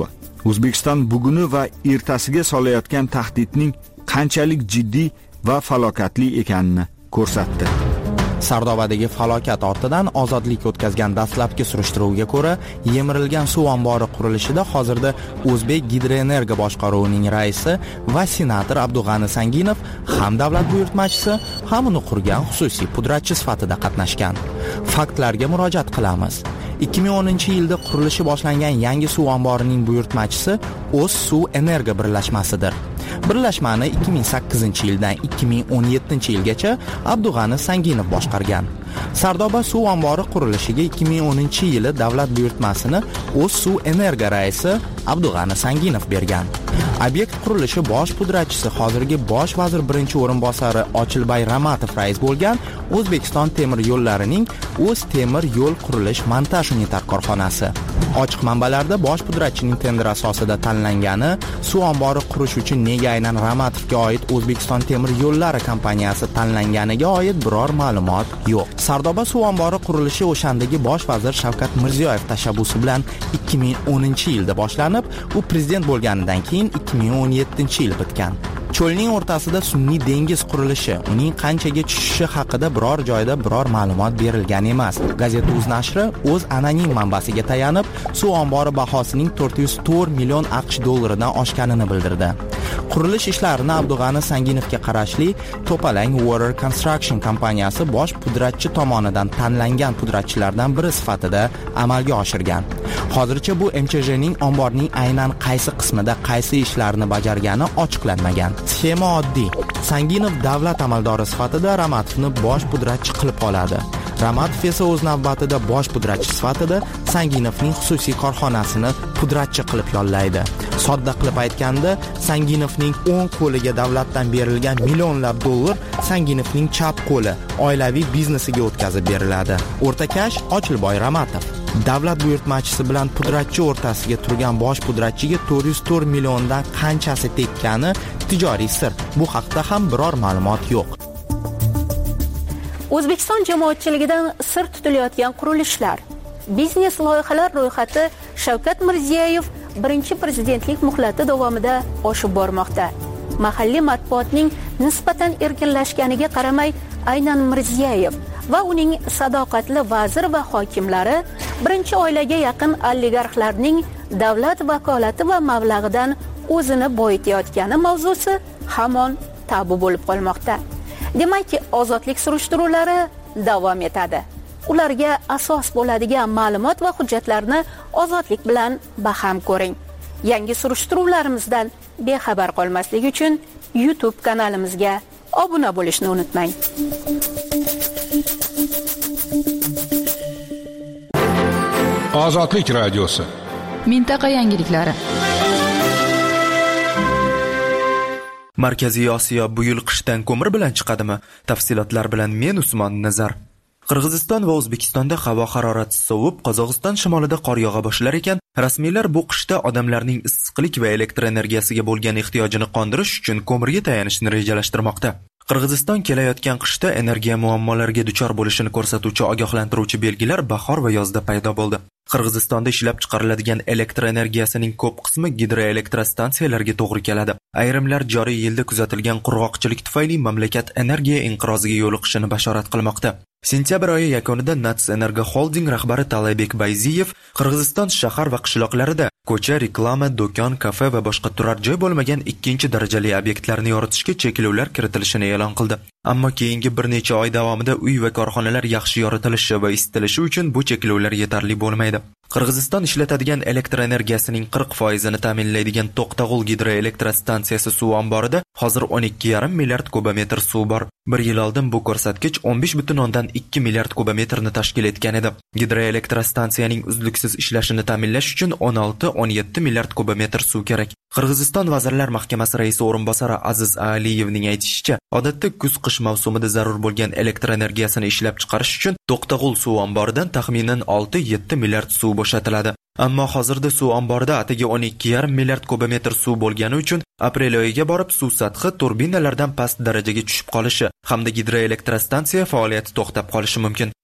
S15: O'zbekiston buguni va ertasiga solayotgan tahdidning qanchalik jiddiy va falokatli ekanini ko'rsatdi.
S16: Sardobadagi falokat ortidan ozodlik o'tkazgan dastlabki surishtiruvga ko'ra, yemirilgan suv ombori qurilishida hozirda O'zbek Gidroenergo boshqaruvining raisi va senator Abdug'ani Sanginov ham davlat buyurtmachisi, ham uni qurgan xususiy pudratchi sifatida qatnashgan. Faktlarga murojaat qilamiz. ikki ming o'ninchi yilda qurilishi boshlangan yangi suv omborining buyurtmachisi O'z suv energo birlashmasidir. Birlashmani ikki ming sakkizinchi yildan ikki ming o'n yettinchi yilgacha Abdug'ani Sanginov boshqargan. Sardoba suv ombori qurilishiga ikki ming o'ninchi yili davlat buyurtmasini O'z suv energo raisi Abdug'ani Sanginov bergan. Obyekt qurilishi bosh pudratchisi hozirgi bosh vazir birinchi o'rinbosari Ochilbay Ramatov rais bo'lgan O'zbekiston temir yo'llarining O'z temir yo'l qurilish montaj unitar korxonasi. Ochiq manbalarda bosh pudratchining tender asosida tanlangani, suv ombori qurish uchun nega aynan Ramatovga oid O'zbekiston temir yo'llari kompaniyasi tanlanganiga oid biror ma'lumot yo'q. Sardoba suv ombori qurilishi o'shandagi bosh vazir Shavkat Mirziyoyev tashabbusi bilan ikki ming o'ninchi yilda boshlanib, u prezident bo'lganidan keyin ikki ming o'n yettinchi yil bitgan. Cho'lning o'rtasida sun'iy dengiz qurilishi, uning qanchaga tushishi haqida biror joyda biror ma'lumot berilgan emas. Gazeta Uz nashri o'z anonim manbasiga tayanib, suv ombori bahosining to'rt yuz to'rt million AQSh dollaridan oshganini bildirdi. Qurilish ishlarini Abdug'ani Sanginovga qarashli To'palang Water Construction kompaniyasi bosh pudratchi tomonidan tanlangan pudratchilardan biri sifatida amalga oshirgan. Hozircha bu M Ch J'ning omborning aynan qaysi qismida qaysi ishlarni bajargani ochiqlanmagan. Sxema oddiy. Sanginov davlat amaldori sifatida Ramatovni bosh pudratchi qilib oladi. Ramatov esa o'z navbatida bosh pudratchi sifatida Sanginovning xususiy korxonasini pudratchi qilib yollaydi. Sodda qilib aytganda, Sanginovning o'ng qo'liga davlatdan berilgan millionlab dollar Sanginovning chap qo'li oilaviy biznesiga o'tkazib beriladi. O'rtakash Ochilboy Ramatov. Davlat buyurtmachisi bilan pudratchi o'rtasiga turgan bosh pudratchiga to'rt yuz to'rt milliondan qanchasi tekkani tijoriy sir. Bu haqda ham biror ma'lumot yo'q.
S1: O'zbekiston jamoatchiligidan sir tutilayotgan qurilishlar. Biznes loyihalar ro'yxati Shavkat Mirziyoyev birinchi prezidentlik muhlati davomida oshib bormoqda. Mahalliy matbuotning nisbatan erkinlashganiga qaramay, aynan Mirziyoyev va uning sadoqatli vazir va hokimlari birinchi oilaga yaqin oligarxlarning davlat vakolati va mablag'idan o'zini boyitayotgani mavzusi hamon tabu bo'lib qolmoqda. Demakki, ozodlik surishtiruvlari davom etadi. Ularga asos bo'ladigan ma'lumot va hujjatlarni ozodlik bilan baham ko'ring. Yangi surishtiruvlarimizdan bexabar qolmaslik uchun YouTube kanalimizga obuna bo'lishni unutmang.
S19: Ozodlik radiosi.
S5: Mintaqa yangiliklari.
S20: Markaziy Osiyo bu yil qishdan ko'mir bilan chiqadimi? Tafsilotlar bilan men Usmon Nazar. Qirg'iziston va O'zbekistonda havo harorati sovib, Qozog'iston shimolida qor yog'a boshlar ekan, rasmiylar bu qishda odamlarning issiqlik va elektr energiyasiga bo'lgan ehtiyojini qondirish uchun ko'mirga tayanishni rejalashtirmoqda. Qirg'iziston kelayotgan qishda energiya muammolariga duchor bo'lishini ko'rsatuvchi ogohlantiruvchi belgilar bahor va yozda paydo bo'ldi. Qirg'izistonda ishlab chiqariladigan elektr energiyasining ko'p qismi gidroelektrostansiyalarga to'g'ri keladi. Ayrimlar joriy yilda kuzatilgan qurg'oqchilik tufayli mamlakat energiya inqiroziga yo'liqishini bashorat qilmoqda. Sentyabr oyi yakunida Nats Energo Holding rahbari Talaybek Bayziyev Qirg'iziston shahar va qishloqlarida ko'cha, reklama, do'kon, kafe va boshqa turar joy bo'lmagan ikkinchi darajali obyektlarni yoritishga cheklovlar kiritilishini e'lon qildi. Ammo keyingi bir necha oy davomida uy va korxonalar yaxshi yoritilishi va isitilishi uchun bu cheklovlar yetarli bo'lmaydi. Qirg'iziston ishlatadigan elektr energiyasining qirq foizini ta'minlaydigan To'qtag'ul gidroelektrostansiyasi suv omborida hozir o'n ikki yarim milliard kubometr suv bor. Bir yil oldin bu ko'rsatkich o'n besh butun o'ndan ikki milliard kubometrni tashkil etgan edi. Gidroelektrostansiyaning uzluksiz ishlashini ta'minlash uchun o'n olti o'n yetti milliard kubometr suv kerak. Qirg'iziston Vazirlar Mahkamasi raisi o'rinbosari Aziz Aliyevning aytishicha, odatda kuz-qish mavsumida zarur bo'lgan elektr energiyasini ishlab chiqarish uchun To'qtag'ul suv omboridan taxminan olti yetti milliard suv bo'shatiladi. Ammo hozirda suv omborida atigi o'n ikki yarim milliard kubometr suv bo'lgani uchun aprel oyiga borib suv sathi turbinalardan past darajaga tushib qolishi hamda gidroelektrostansiya faoliyati to'xtab qolishi mumkin.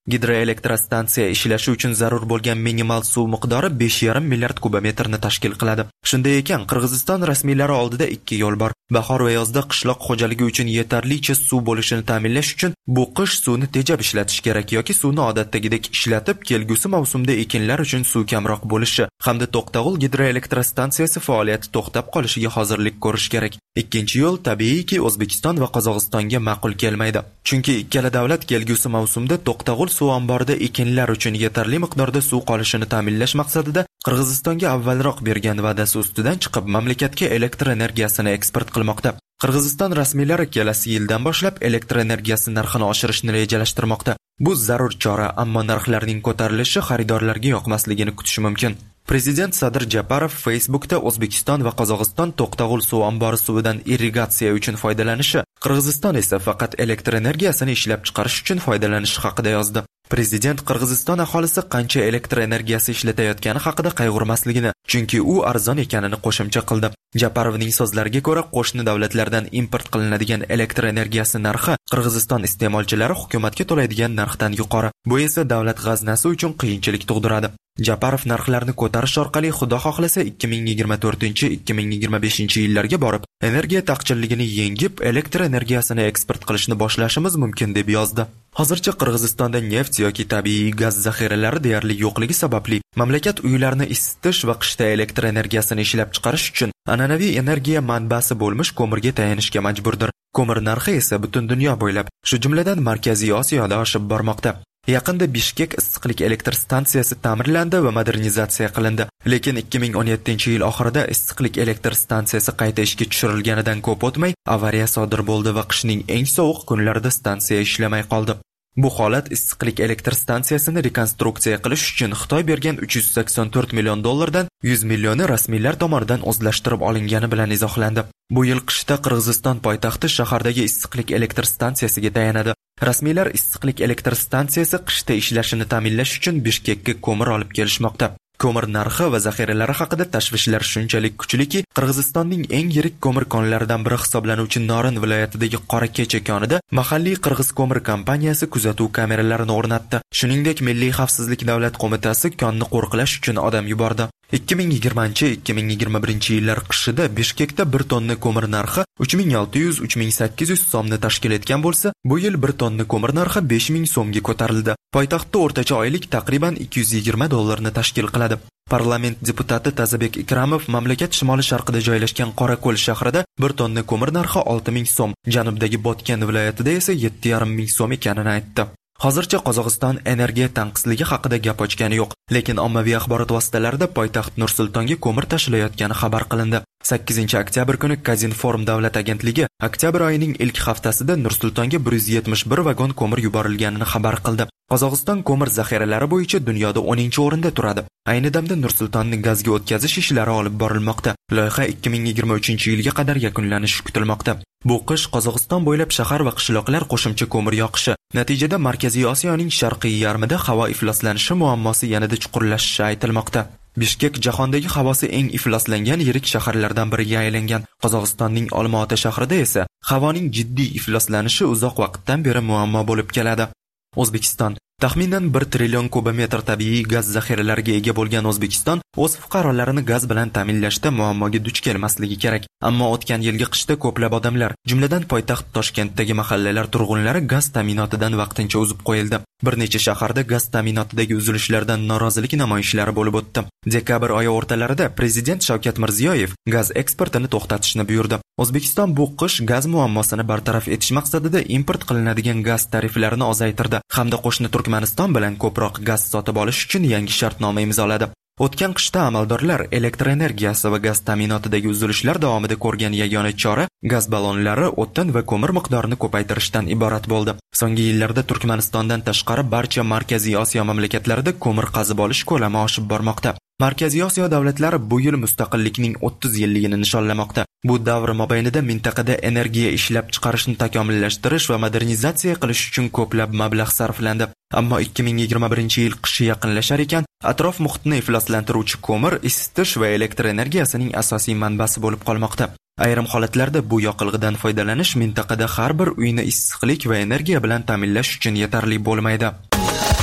S20: Gidroelektrostansiya ishlashi uchun zarur bo'lgan minimal suv miqdori besh yarim milliard kubometrni tashkil qiladi. Shunday ekan, Qirg'iziston rasmiylari oldida ikki yo'l bor. Bahor va yozda qishloq xo'jaligi uchun yetarlicha suv bo'lishini ta'minlash uchun bu qish suvni tejab ishlatish kerak yoki suvni odatdagidek ishlatib, kelgusi mavsumda ekinlar uchun suv kamroq bo'lishi hamda To'qtag'ul gidroelektrostansiyasi faoliyati to'xtab qolishiga hozirlik ko'rish kerak. Ikkinchi yo'l tabiiyki O'zbekiston va Qozog'istonga ma'qul kelmaydi. Chunki ikkala davlat kelgusi mavsumda To'qtag'ul suv omborida ekinlar uchun yetarli miqdorda suv qolishini ta'minlash maqsadida Qirg'izistonga avvalroq bergan va'dasi ustidan chiqib mamlakatga elektr energiyasini eksport qilmoqda. Qirg'iziston rasmiylari kelasi yildan boshlab elektr energiyasi narxini oshirishni rejalashtirmoqda. Bu zarur chora, ammo narxlarning ko'tarilishi xaridorlarga yoqmasligini kutish mumkin. Prezident Sadir Japarov Facebookda O'zbekiston va Qozog'iston To'qtag'ul suv ombori suvidan irrigatsiya uchun foydalanishi, Qirg'iziston esa faqat elektr energiyasini ishlab chiqarish uchun foydalanishi haqida yozdi. Prezident Qirg'iziston aholisi qancha elektr energiyasi ishlatayotgani haqida qayg'urmasligini, chunki u arzon ekanini qo'shimcha qildi. Japarovning so'zlariga ko'ra, qo'shni davlatlardan import qilinadigan elektr energiyasi narxi Qirg'iziston iste'molchilari hukumatga to'laydigan narxdan yuqori. Bu esa davlat g'aznasi uchun qiyinchilik tug'diradi. Japarov narxlarni ko'tarish orqali xudo xohlasa ikki ming yigirma to'rtinchi ikki ming yigirma beshinchi yillarga borib, energiya taqchilligini yengib, elektr energiyasini eksport qilishni boshlashimiz mumkin deb yozdi. Hozircha Qirg'izistonda neft yoki tabiiy gaz zaxiralari deyarli yo'qligi sababli mamlakat uylarni isitish va qishda elektr energiyasini ishlab chiqarish uchun an'anaviy energiya manbasi bo'lmish ko'mirga tayanishga majburdir. Ko'mir narxi esa butun dunyo bo'ylab, shu jumladan Markaziy Osiyoda oshib bormoqda. Yaqinda Bishkek issiqlik elektr stansiyasi ta'mirlandi va modernizatsiya qilindi. Lekin ikki ming o'n yettinchi yil oxirida issiqlik elektr stansiyasi qayta ishga tushirilganidan ko'p o'tmay avariya sodir bo'ldi va qishning eng sovuq kunlarida stansiya ishlamay qoldi. Bu holat issiqlik elektr stansiyasini rekonstruksiya qilish uchun Xitoy bergan uch yuz sakson to'rt million dollardan yuz millioni rasmiylar tomonidan o'zlashtirib olingani bilan izohlandi. Bu yil qishda Qirg'iziston poytaxti shahardagi issiqlik elektr stansiyasiga tayanadi. Rasmiylar issiqlik elektr stansiyasi qishda ishlashini ta'minlash uchun Bishkekka ko'mir olib kelishmoqda. Ko'mir narxi va zaxiralari haqida tashvishlar shunchalik kuchliki, Qirg'izistonning eng yirik ko'mir konlaridan biri hisoblanuvchi Norin viloyatidagi Qorakecha konida mahalliy Qirg'iz ko'mir kompaniyasi kuzatuv kameralarini o'rnatdi. Shuningdek, Milliy xavfsizlik davlat qo'mitasi konni qo'riqlash uchun odam yubordi. ikki ming yigirmanchi ikki ming yigirma birinchi yillar qishida Bishkekda bir tonna ko'mir narxi uch ming olti yuz uch ming sakkiz yuz so'mni tashkil etgan bo'lsa, bu yil bir tonna ko'mir narxi besh ming so'mga ko'tarildi. Poytaxtda o'rtacha oylik taqriban ikki yuz yigirma dollarni tashkil qiladi. Parlament deputati Tazabek Ikramov mamlakat shimoli sharqida joylashgan Qorako'l shahrida bir tonna ko'mir narxi olti ming so'm, janubdagi Botken viloyatida esa yetti yarim ming so'm ekanini aytdi. Hozircha Qozog'iston energiya tanqisligi haqida gap ochgani yo'q, lekin ommaviy axborot vositalarida poytaxt Nur-Sultonga ko'mir tashilayotgani xabar qilindi. sakkizinchi oktyabr kuni Kazinform davlat agentligi oktyabr oyining ilk haftasida Nur-Sultonga bir yuz yetmish bir vagon ko'mir yuborilganini xabar qildi. Qozog'iston ko'mir zaxiralari bo'yicha dunyoda o'ninchi o'rinda turadi. Ayni damda Nur-Sultonni gazga o'tkazish ishlari olib borilmoqda. Loyiha ikki ming yigirma uchinchi yilga qadar yakunlanishi kutilmoqda. Bu qish Qozog'iston bo'ylab shahar va qishloqlar qo'shimcha ko'mir yoqishi, natijada Markaziy Osiyoning sharqiy yarmida havo ifloslanishi muammosi yanada chuqurlashishi aytilmoqda. Bishkek jahondagi havosi eng ifloslangan yirik shaharlardan biriga aylangan. Qozog'istonning Olmaota shahrida esa havoning jiddiy ifloslanishi uzoq vaqtdan beri muammo bo'lib keladi. O'zbekiston taxminan bir trillion kubometr tabiiy gaz zaxiralariga ega bo'lgan O'zbekiston o'z fuqarolarini gaz bilan ta'minlashda muammoga duch kelmasligi kerak. Ammo o'tgan yilgi qishda ko'plab odamlar, jumladan poytaxt Toshkentdagi mahallalar turg'unlari gaz ta'minotidan vaqtincha uzib qo'yildi. Bir necha shaharda gaz ta'minotidagi uzilishlardan norozilik namoyishlari bo'lib o'tdi. Dekabr oyi o'rtalarida Prezident Shavkat Mirziyoyev gaz eksportini to'xtatishni buyurdi. O'zbekiston bu qish gaz muammosini bartaraf etish maqsadida import qilinadigan gaz tariflarini ozaytirdi hamda qo'shni Turkmaniston bilan ko'proq gaz sotib olish uchun yangi shartnoma imzoladi. O'tgan qishda amaldorlar elektr energiyasi va gaz ta'minotidagi uzilishlar davomida ko'rgan yagona chora gaz ballonlari, o'tin va ko'mir miqdorini ko'paytirishdan iborat bo'ldi. So'nggi yillarda Turkmanistondan tashqari barcha Markaziy Osiyo mamlakatlarida ko'mir qazib olish ko'lami oshib bormoqda. Markaziy Osiyo davlatlari bu yil mustaqillikning o'ttiz yilligini nishonlamoqda. Bu davr mobaynida mintaqada energiya ishlab chiqarishni takomillashtirish va modernizatsiya qilish uchun ko'plab mablag' sarflandi. Ammo ikki ming yigirma birinchi yil qishi yaqinlashar ekan, atrof muhitni ifloslantiruvchi ko'mir isitish va elektr energiyasining asosiy manbasi bo'lib qolmoqda. Ayrim holatlarda bu yoqilg'idan foydalanish mintaqada har bir uyni issiqlik va energiya bilan ta'minlash uchun yetarli bo'lmaydi.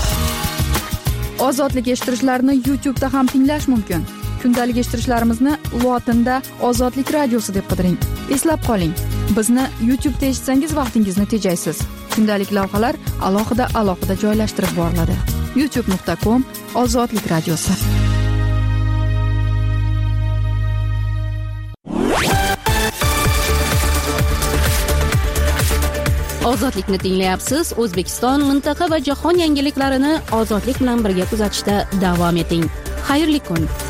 S5: Ozodlik eshittirishlarini YouTube'da ham tinglash mumkin. Kundalik eshittirishlarimizni lotinda Ozodlik radiosi deb qidiring. Eslab qoling, bizni YouTube'da eshitsangiz vaqtingizni tejaysiz. Kundalik lavhalar alohida alohida joylashtirib boriladi. youtube nuqta com Ozodlik radiosi.
S1: Ozodlikni tinglayapsiz. O'zbekiston, mintaqa va jahon yangiliklarini ozodlik bilan birga kuzatishda davom eting. Xayrli kun.